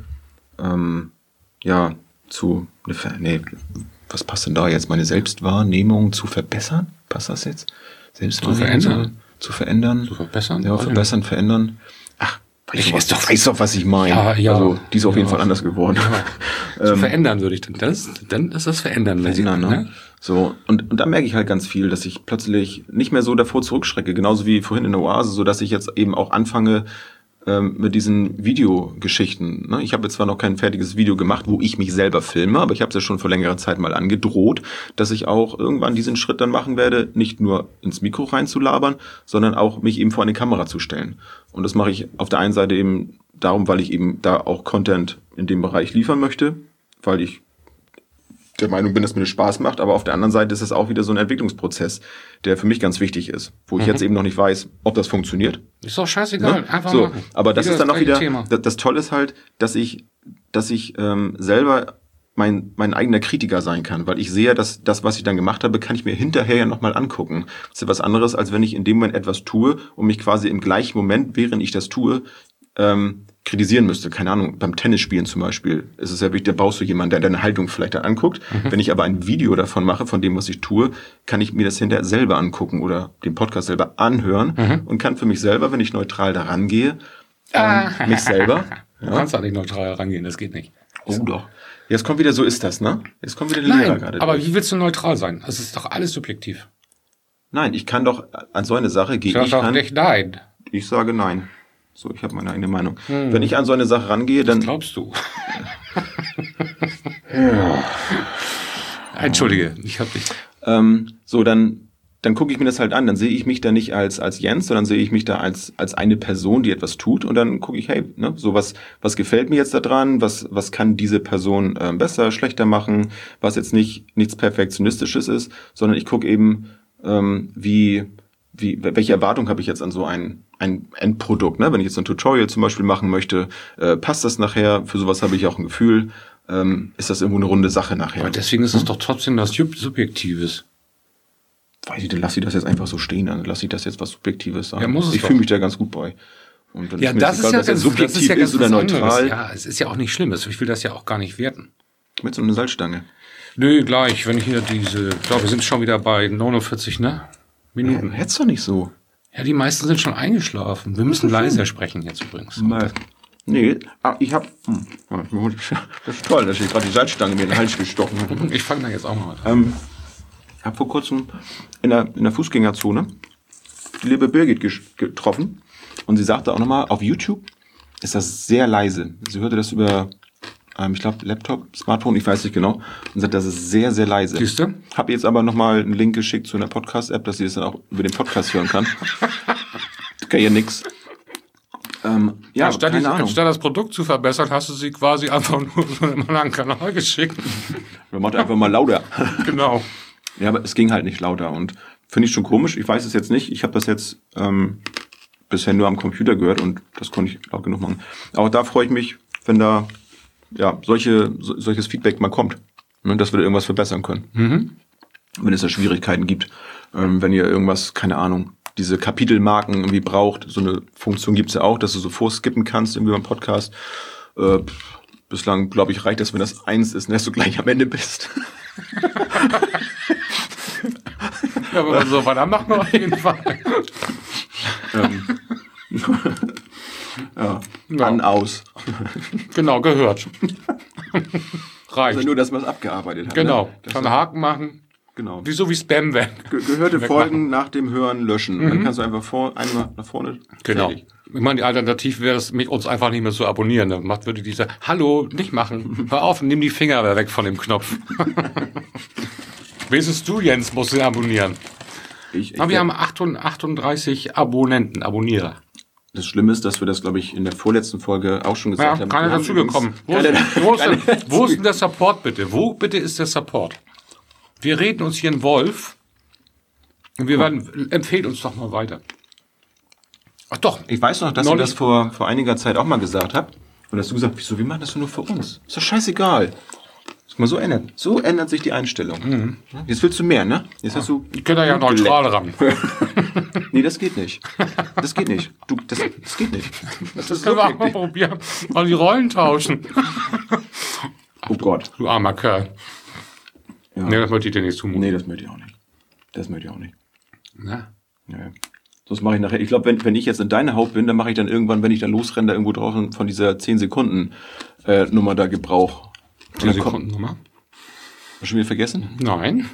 [SPEAKER 1] ähm, ja zu ne, nee, was passt denn da jetzt? Meine Selbstwahrnehmung zu verbessern? Passt das jetzt? Selbstwahrnehmung
[SPEAKER 2] zu verändern,
[SPEAKER 1] zu, zu verändern,
[SPEAKER 2] zu verbessern,
[SPEAKER 1] ja, verbessern, verändern. Ach,
[SPEAKER 2] Ich
[SPEAKER 1] ich
[SPEAKER 2] weiß doch,
[SPEAKER 1] weiß doch, was ich meine.
[SPEAKER 2] Ja, ja.
[SPEAKER 1] Also, die ist auf
[SPEAKER 2] Ja.
[SPEAKER 1] jeden Fall anders geworden.
[SPEAKER 2] Ja. Zu verändern würde ich dann. Das, dann ist das Verändern.
[SPEAKER 1] Verändern, ne?
[SPEAKER 2] ne?
[SPEAKER 1] So, und, und da merke ich halt ganz viel, dass ich plötzlich nicht mehr so davor zurückschrecke, genauso wie vorhin in der Oase, so dass ich jetzt eben auch anfange ähm, mit diesen Videogeschichten. Ne? Ich habe jetzt zwar noch kein fertiges Video gemacht, wo ich mich selber filme, aber ich habe es ja schon vor längerer Zeit mal angedroht, dass ich auch irgendwann diesen Schritt dann machen werde, nicht nur ins Mikro reinzulabern, sondern auch mich eben vor eine Kamera zu stellen. Und das mache ich auf der einen Seite eben darum, weil ich eben da auch Content in dem Bereich liefern möchte, weil ich der Meinung bin, dass mir das Spaß macht, aber auf der anderen Seite ist es auch wieder so ein Entwicklungsprozess, der für mich ganz wichtig ist, wo ich
[SPEAKER 2] Mhm.
[SPEAKER 1] jetzt eben noch nicht weiß, ob das funktioniert.
[SPEAKER 2] Ist doch scheißegal.
[SPEAKER 1] Ne?
[SPEAKER 2] Einfach
[SPEAKER 1] so,
[SPEAKER 2] machen.
[SPEAKER 1] aber das
[SPEAKER 2] Wieder
[SPEAKER 1] ist dann auch
[SPEAKER 2] gleiche
[SPEAKER 1] wieder,
[SPEAKER 2] Thema.
[SPEAKER 1] das, das Tolle ist halt, dass ich, dass ich ähm, selber mein mein eigener Kritiker sein kann, weil ich sehe, dass das, was ich dann gemacht habe, kann ich mir hinterher ja nochmal angucken. Das ist ja was anderes, als wenn ich in dem Moment etwas tue und mich quasi im gleichen Moment, während ich das tue, ähm, kritisieren müsste. Keine Ahnung, beim Tennisspielen zum Beispiel ist es ja wichtig, da brauchst du jemanden, der deine Haltung vielleicht dann anguckt. Mhm. Wenn ich aber ein Video davon mache, von dem, was ich tue, kann ich mir das hinterher selber angucken oder den Podcast selber anhören mhm. und kann für mich selber, wenn ich neutral da rangehe, ähm, ah. mich selber...
[SPEAKER 2] Du ja. kannst da nicht neutral rangehen, das geht nicht.
[SPEAKER 1] Oh doch. Jetzt kommt wieder, so ist das, ne? Jetzt kommt wieder der
[SPEAKER 2] Nein,
[SPEAKER 1] Lehrer gerade.
[SPEAKER 2] aber
[SPEAKER 1] durch.
[SPEAKER 2] wie willst du neutral sein? Das ist doch alles subjektiv.
[SPEAKER 1] Nein, ich kann doch an so eine Sache gehen.
[SPEAKER 2] Sag
[SPEAKER 1] ich
[SPEAKER 2] doch
[SPEAKER 1] kann,
[SPEAKER 2] nicht nein.
[SPEAKER 1] Ich sage nein. So, ich habe meine eigene Meinung. Hm. Wenn ich an so eine Sache rangehe, dann...
[SPEAKER 2] Was glaubst du? ja. Entschuldige, ich hab dich...
[SPEAKER 1] Ähm, so, dann, dann gucke ich mir das halt an. Dann sehe ich mich da nicht als als Jens, sondern sehe ich mich da als als eine Person, die etwas tut. Und dann gucke ich, hey, ne, so was was gefällt mir jetzt da dran? Was was kann diese Person äh, besser, schlechter machen? Was jetzt nicht nichts Perfektionistisches ist, sondern ich gucke eben, ähm, wie wie welche Erwartung habe ich jetzt an so ein ein Endprodukt? Ne? Wenn ich jetzt ein Tutorial zum Beispiel machen möchte, äh, passt das nachher? Für sowas habe ich auch ein Gefühl. Ähm, ist das irgendwo eine runde Sache nachher?
[SPEAKER 2] Aber deswegen ist es hm? doch trotzdem was Subjektives.
[SPEAKER 1] Weiß ich, dann lass ich das jetzt einfach so stehen, dann lass ich das jetzt was Subjektives sein.
[SPEAKER 2] Ja, muss es
[SPEAKER 1] ich fühle mich da ganz gut bei. Und dann
[SPEAKER 2] ja,
[SPEAKER 1] ist mir
[SPEAKER 2] das,
[SPEAKER 1] egal,
[SPEAKER 2] ist ja
[SPEAKER 1] was
[SPEAKER 2] ganz,
[SPEAKER 1] subjektiv
[SPEAKER 2] das ist ja ganz
[SPEAKER 1] ist oder neutral.
[SPEAKER 2] anderes. Ja, es ist ja auch nicht schlimm. Ich will das ja auch gar nicht werten.
[SPEAKER 1] Mit so einer Salzstange.
[SPEAKER 2] Nö, gleich, wenn ich hier diese, ich glaube, wir sind schon wieder bei neunundvierzig, ne? Minuten.
[SPEAKER 1] Ja, hättest du nicht so.
[SPEAKER 2] Ja, die meisten sind schon eingeschlafen. Wir müssen leiser sprechen jetzt übrigens.
[SPEAKER 1] Mal. Nee, ah, ich hab, hm, das ist toll, dass ich gerade die Salzstange mir in den Hals gestochen habe.
[SPEAKER 2] Ich fange da jetzt auch mal an.
[SPEAKER 1] Ähm, ich habe vor kurzem in der, in der Fußgängerzone die liebe Birgit getroffen und sie sagte auch nochmal auf YouTube, ist das sehr leise. Sie hörte das über, ähm, ich glaube, Laptop, Smartphone, ich weiß nicht genau. Und sagt, das ist sehr, sehr leise.
[SPEAKER 2] Siehst du?
[SPEAKER 1] Hab jetzt aber nochmal einen Link geschickt zu einer Podcast-App, dass sie das dann auch über den Podcast hören kann. Kann ja nix. Ähm, ja,
[SPEAKER 2] anstatt,
[SPEAKER 1] keine
[SPEAKER 2] die,
[SPEAKER 1] Ahnung.
[SPEAKER 2] anstatt das Produkt zu verbessern, hast du sie quasi einfach nur so in einen anderen Kanal geschickt.
[SPEAKER 1] Man macht einfach mal lauter.
[SPEAKER 2] Genau.
[SPEAKER 1] Ja, aber es ging halt nicht lauter und finde ich schon komisch. Ich weiß es jetzt nicht. Ich habe das jetzt ähm, bisher nur am Computer gehört und das konnte ich laut genug machen. Aber da freue ich mich, wenn da ja solche so, solches Feedback mal kommt, ne, dass wir da irgendwas verbessern können.
[SPEAKER 2] Mhm.
[SPEAKER 1] Wenn es da Schwierigkeiten gibt, ähm, wenn ihr irgendwas, keine Ahnung, diese Kapitelmarken irgendwie braucht, so eine Funktion gibt's ja auch, dass du so vorskippen kannst irgendwie beim Podcast. Äh, bislang, glaube ich, reicht das, wenn das eins ist, dass du gleich am Ende bist.
[SPEAKER 2] Ja, wenn wir so weiter machen, auf jeden Fall.
[SPEAKER 1] ähm, ja.
[SPEAKER 2] Ja.
[SPEAKER 1] An, aus.
[SPEAKER 2] Genau, gehört. Reicht.
[SPEAKER 1] Also nur, dass man es abgearbeitet hat.
[SPEAKER 2] Genau,
[SPEAKER 1] Ne?
[SPEAKER 2] kann Haken machen.
[SPEAKER 1] Genau.
[SPEAKER 2] Wie so wie Spam weg.
[SPEAKER 1] Ge gehörte
[SPEAKER 2] Wegmachen.
[SPEAKER 1] Folgen nach dem Hören löschen. Mhm. Dann kannst du einfach vor, einmal nach vorne.
[SPEAKER 2] Genau.
[SPEAKER 1] Fertig.
[SPEAKER 2] Ich meine, die Alternative wäre es, mich uns einfach nicht mehr zu abonnieren. Dann macht würde dieser, hallo, nicht machen. Hör auf, nimm die Finger weg von dem Knopf. Wenigstens du, Jens, musst ihn abonnieren.
[SPEAKER 1] Ich, ich
[SPEAKER 2] Aber wir
[SPEAKER 1] werd-
[SPEAKER 2] haben achtunddreißig Abonnenten, Abonnierer.
[SPEAKER 1] Das Schlimme ist, dass wir das, glaube ich, in der vorletzten Folge auch schon
[SPEAKER 2] Ja,
[SPEAKER 1] gesagt haben.
[SPEAKER 2] keiner
[SPEAKER 1] Wir haben
[SPEAKER 2] dazugekommen. Wo,
[SPEAKER 1] übrigens-
[SPEAKER 2] ist-
[SPEAKER 1] Keiner-
[SPEAKER 2] wo, ist denn-
[SPEAKER 1] keiner
[SPEAKER 2] wo ist denn der Support bitte? Wo bitte ist der Support? Wir reden uns hier in Wolf und wir werden, empfehlt uns doch mal weiter. Ach doch,
[SPEAKER 1] Ich weiß noch, dass
[SPEAKER 2] Neulich-
[SPEAKER 1] ihr das vor, vor einiger Zeit auch mal gesagt habt. Und hast du gesagt, wieso, wir machen das nur für uns. Ist doch scheißegal. Ist mal so ändert. So ändert sich die Einstellung.
[SPEAKER 2] Mhm.
[SPEAKER 1] Jetzt willst du mehr, ne? Jetzt hast du.
[SPEAKER 2] ich könnte ja neutral ran.
[SPEAKER 1] Nee, das geht nicht. Das geht nicht. Du, das, das geht nicht. Das ist
[SPEAKER 2] Können wir auch mal
[SPEAKER 1] wirklich-
[SPEAKER 2] probieren. Mal die Rollen tauschen.
[SPEAKER 1] Oh Gott.
[SPEAKER 2] Du armer Kerl.
[SPEAKER 1] Ja.
[SPEAKER 2] Nee, das wollte ich dir nicht zumuten.
[SPEAKER 1] Nee, das möchte ich auch nicht. Das möchte ich auch nicht.
[SPEAKER 2] Na?
[SPEAKER 1] Ja, ja. Das mache ich nachher. Ich glaube, wenn, wenn ich jetzt in deiner Haut bin, dann mache ich dann irgendwann, wenn ich dann losrenne, da irgendwo draußen von dieser zehn Sekunden äh, Nummer da Gebrauch. Und
[SPEAKER 2] zehn
[SPEAKER 1] dann kommt-
[SPEAKER 2] Sekunden Nummer?
[SPEAKER 1] Hast du schon wieder vergessen?
[SPEAKER 2] Nein.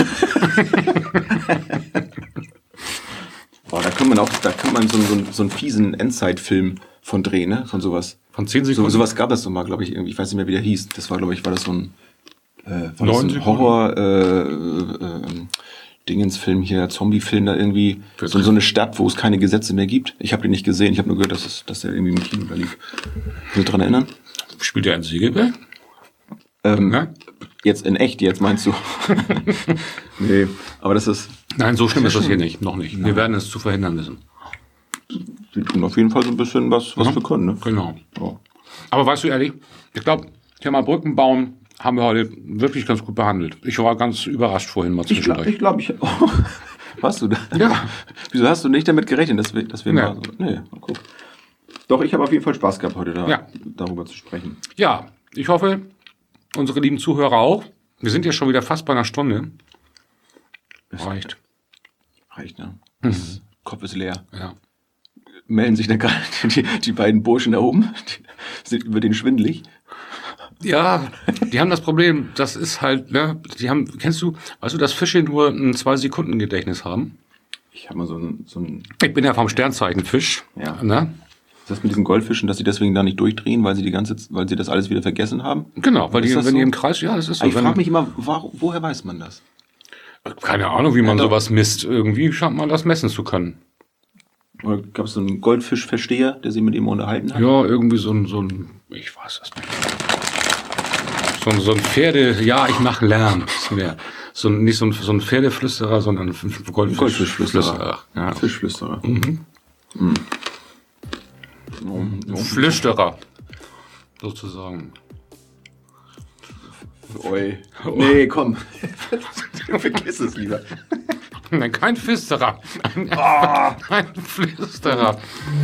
[SPEAKER 1] Boah, da kann man auch, da kann man so, so, so einen fiesen Endzeit-Film von drehen, ne? Von sowas.
[SPEAKER 2] Von zehn
[SPEAKER 1] So,
[SPEAKER 2] Sekunden?
[SPEAKER 1] sowas gab es doch mal, glaube ich, irgendwie. Ich weiß nicht mehr, wie der hieß. Das war, glaube ich, war das so ein, äh, war das
[SPEAKER 2] Neun
[SPEAKER 1] ein
[SPEAKER 2] Sekunden?
[SPEAKER 1] Horror, äh, äh, Dingensfilm hier, Zombie-Film da irgendwie. So, so eine Stadt, wo es keine Gesetze mehr gibt. Ich habe den nicht gesehen. Ich habe nur gehört, dass, es, dass der irgendwie im Kino da lief. Kannst du dich dran erinnern?
[SPEAKER 2] Spielt der ein Siegelberg?
[SPEAKER 1] Ähm,
[SPEAKER 2] Ne?
[SPEAKER 1] Jetzt in echt, jetzt meinst du? Nee, aber das ist,
[SPEAKER 2] Nein, so schlimm ist das hier nicht. Noch nicht. Wir werden es zu verhindern wissen.
[SPEAKER 1] wir tun auf jeden Fall so ein bisschen was, was
[SPEAKER 2] Mhm.
[SPEAKER 1] wir können, ne?
[SPEAKER 2] Genau.
[SPEAKER 1] Ja.
[SPEAKER 2] Aber weißt du ehrlich, ich glaube, Thema Brücken bauen haben wir heute wirklich ganz gut behandelt. Ich war ganz überrascht vorhin mal
[SPEAKER 1] Ich glaube,
[SPEAKER 2] zwischendurch.
[SPEAKER 1] ich, glaub, ich oh, warst du da?
[SPEAKER 2] Ja.
[SPEAKER 1] Wieso hast du nicht damit gerechnet, dass wir, dass wir
[SPEAKER 2] Nee.
[SPEAKER 1] mal so, nee, mal gucken. Doch, ich habe auf jeden Fall Spaß gehabt, heute da,
[SPEAKER 2] Ja.
[SPEAKER 1] darüber zu sprechen.
[SPEAKER 2] Ja, ich hoffe, unsere lieben Zuhörer auch. Wir sind ja schon wieder fast bei einer Stunde. Reicht.
[SPEAKER 1] Reicht, ne?
[SPEAKER 2] Mhm.
[SPEAKER 1] Das Kopf ist leer.
[SPEAKER 2] Ja.
[SPEAKER 1] Melden sich dann gerade die, die beiden Burschen da oben, die sind über den schwindelig.
[SPEAKER 2] Ja, die haben das Problem, das ist halt, ne, die haben, kennst du, weißt du, dass Fische nur ein zwei Sekunden Gedächtnis haben?
[SPEAKER 1] Ich habe mal so ein, so ein,
[SPEAKER 2] Ich bin ja vom Sternzeichen Fisch.
[SPEAKER 1] Ja.
[SPEAKER 2] Ne?
[SPEAKER 1] ist das mit diesen Goldfischen, dass sie deswegen da nicht durchdrehen, weil sie die ganze, weil sie das alles wieder vergessen haben?
[SPEAKER 2] Genau, weil
[SPEAKER 1] Ist
[SPEAKER 2] die, wenn
[SPEAKER 1] das
[SPEAKER 2] die
[SPEAKER 1] so?
[SPEAKER 2] im Kreis, ja, das ist so.
[SPEAKER 1] Ich
[SPEAKER 2] wenn-
[SPEAKER 1] frage mich immer, warum, woher weiß man das?
[SPEAKER 2] Keine Ahnung, wie man
[SPEAKER 1] Ja, doch.
[SPEAKER 2] sowas misst. Irgendwie scheint man das messen zu können.
[SPEAKER 1] Oder gab es so einen Goldfischversteher, der sich mit ihm unterhalten hat?
[SPEAKER 2] Ja, irgendwie so ein, so ein, ich weiß es nicht. So ein, so ein Pferde, ja, ich mache Lärm. Ja. So ein, nicht so ein, so ein Pferdeflüsterer, sondern ein Goldfisch,
[SPEAKER 1] Goldfischflüsterer.
[SPEAKER 2] Ja.
[SPEAKER 1] Fischflüsterer.
[SPEAKER 2] Mhm.
[SPEAKER 1] Mhm. Oh, oh.
[SPEAKER 2] Flüsterer. Sozusagen.
[SPEAKER 1] Oi. Nee, komm. Vergiss es lieber.
[SPEAKER 2] Nein, kein Flüsterer. Ein,
[SPEAKER 1] Ah.
[SPEAKER 2] ein Flüsterer.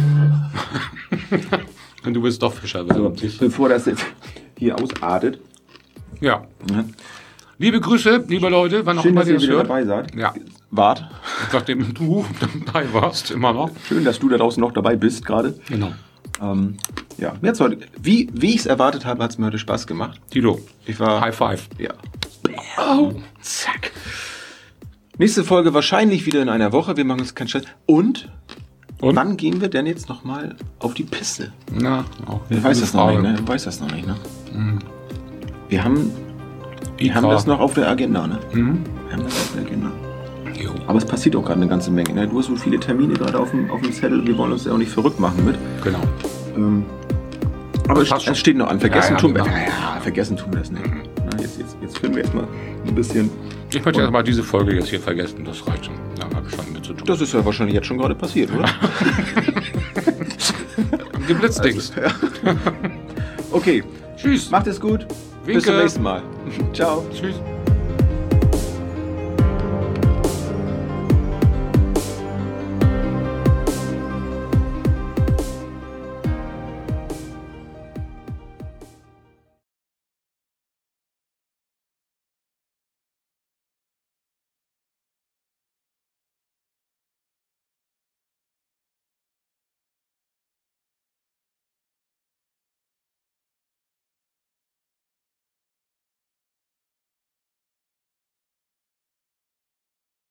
[SPEAKER 2] Und du bist doch Fischer.
[SPEAKER 1] So, bevor das jetzt hier ausartet.
[SPEAKER 2] Ja.
[SPEAKER 1] Ja.
[SPEAKER 2] Liebe Grüße, liebe Leute, wann auch
[SPEAKER 1] Schön,
[SPEAKER 2] immer
[SPEAKER 1] dass
[SPEAKER 2] ihr
[SPEAKER 1] ihr
[SPEAKER 2] das
[SPEAKER 1] wieder
[SPEAKER 2] hört.
[SPEAKER 1] dabei seid.
[SPEAKER 2] Ja.
[SPEAKER 1] Wart.
[SPEAKER 2] Nachdem du dabei warst, immer noch.
[SPEAKER 1] Schön, dass du da draußen noch dabei bist gerade.
[SPEAKER 2] Genau.
[SPEAKER 1] Ähm, ja, mir hat's heute, wie, wie ich es erwartet habe, hat es mir heute Spaß gemacht.
[SPEAKER 2] Tilo,
[SPEAKER 1] Ich war.
[SPEAKER 2] High Five.
[SPEAKER 1] Ja. Oh, zack. Nächste Folge wahrscheinlich wieder in einer Woche. Wir machen uns keinen Stress. Und
[SPEAKER 2] Und?
[SPEAKER 1] Wann gehen wir denn jetzt nochmal auf die Piste?
[SPEAKER 2] Na, auch
[SPEAKER 1] Ich weiß das noch nicht, ne? Ich weiß das noch nicht, ne? Mhm. Wir haben, wir haben das noch auf der Agenda, ne? Mhm. Wir haben das auf der Agenda. Jo. Aber es passiert auch gerade eine ganze Menge, ne? Du hast so viele Termine gerade auf dem, auf dem Zettel, wir wollen uns ja auch nicht verrückt machen mit.
[SPEAKER 2] Genau.
[SPEAKER 1] Ähm, aber es, es steht noch an. Vergessen,
[SPEAKER 2] ja, ja,
[SPEAKER 1] tun, wir,
[SPEAKER 2] genau.
[SPEAKER 1] ja, vergessen tun wir es nicht. Mhm. Na, jetzt, jetzt, jetzt filmen wir erstmal ein bisschen.
[SPEAKER 2] Ich möchte jetzt mal diese Folge jetzt hier vergessen, das reicht schon. Da habe ich schon mit zu tun.
[SPEAKER 1] Das ist ja wahrscheinlich jetzt schon gerade passiert, oder?
[SPEAKER 2] Geblitzdings.
[SPEAKER 1] Also, ja. Okay.
[SPEAKER 2] Tschüss.
[SPEAKER 1] Macht es gut.
[SPEAKER 2] Winke.
[SPEAKER 1] Bis zum nächsten Mal. Ciao.
[SPEAKER 2] Tschüss.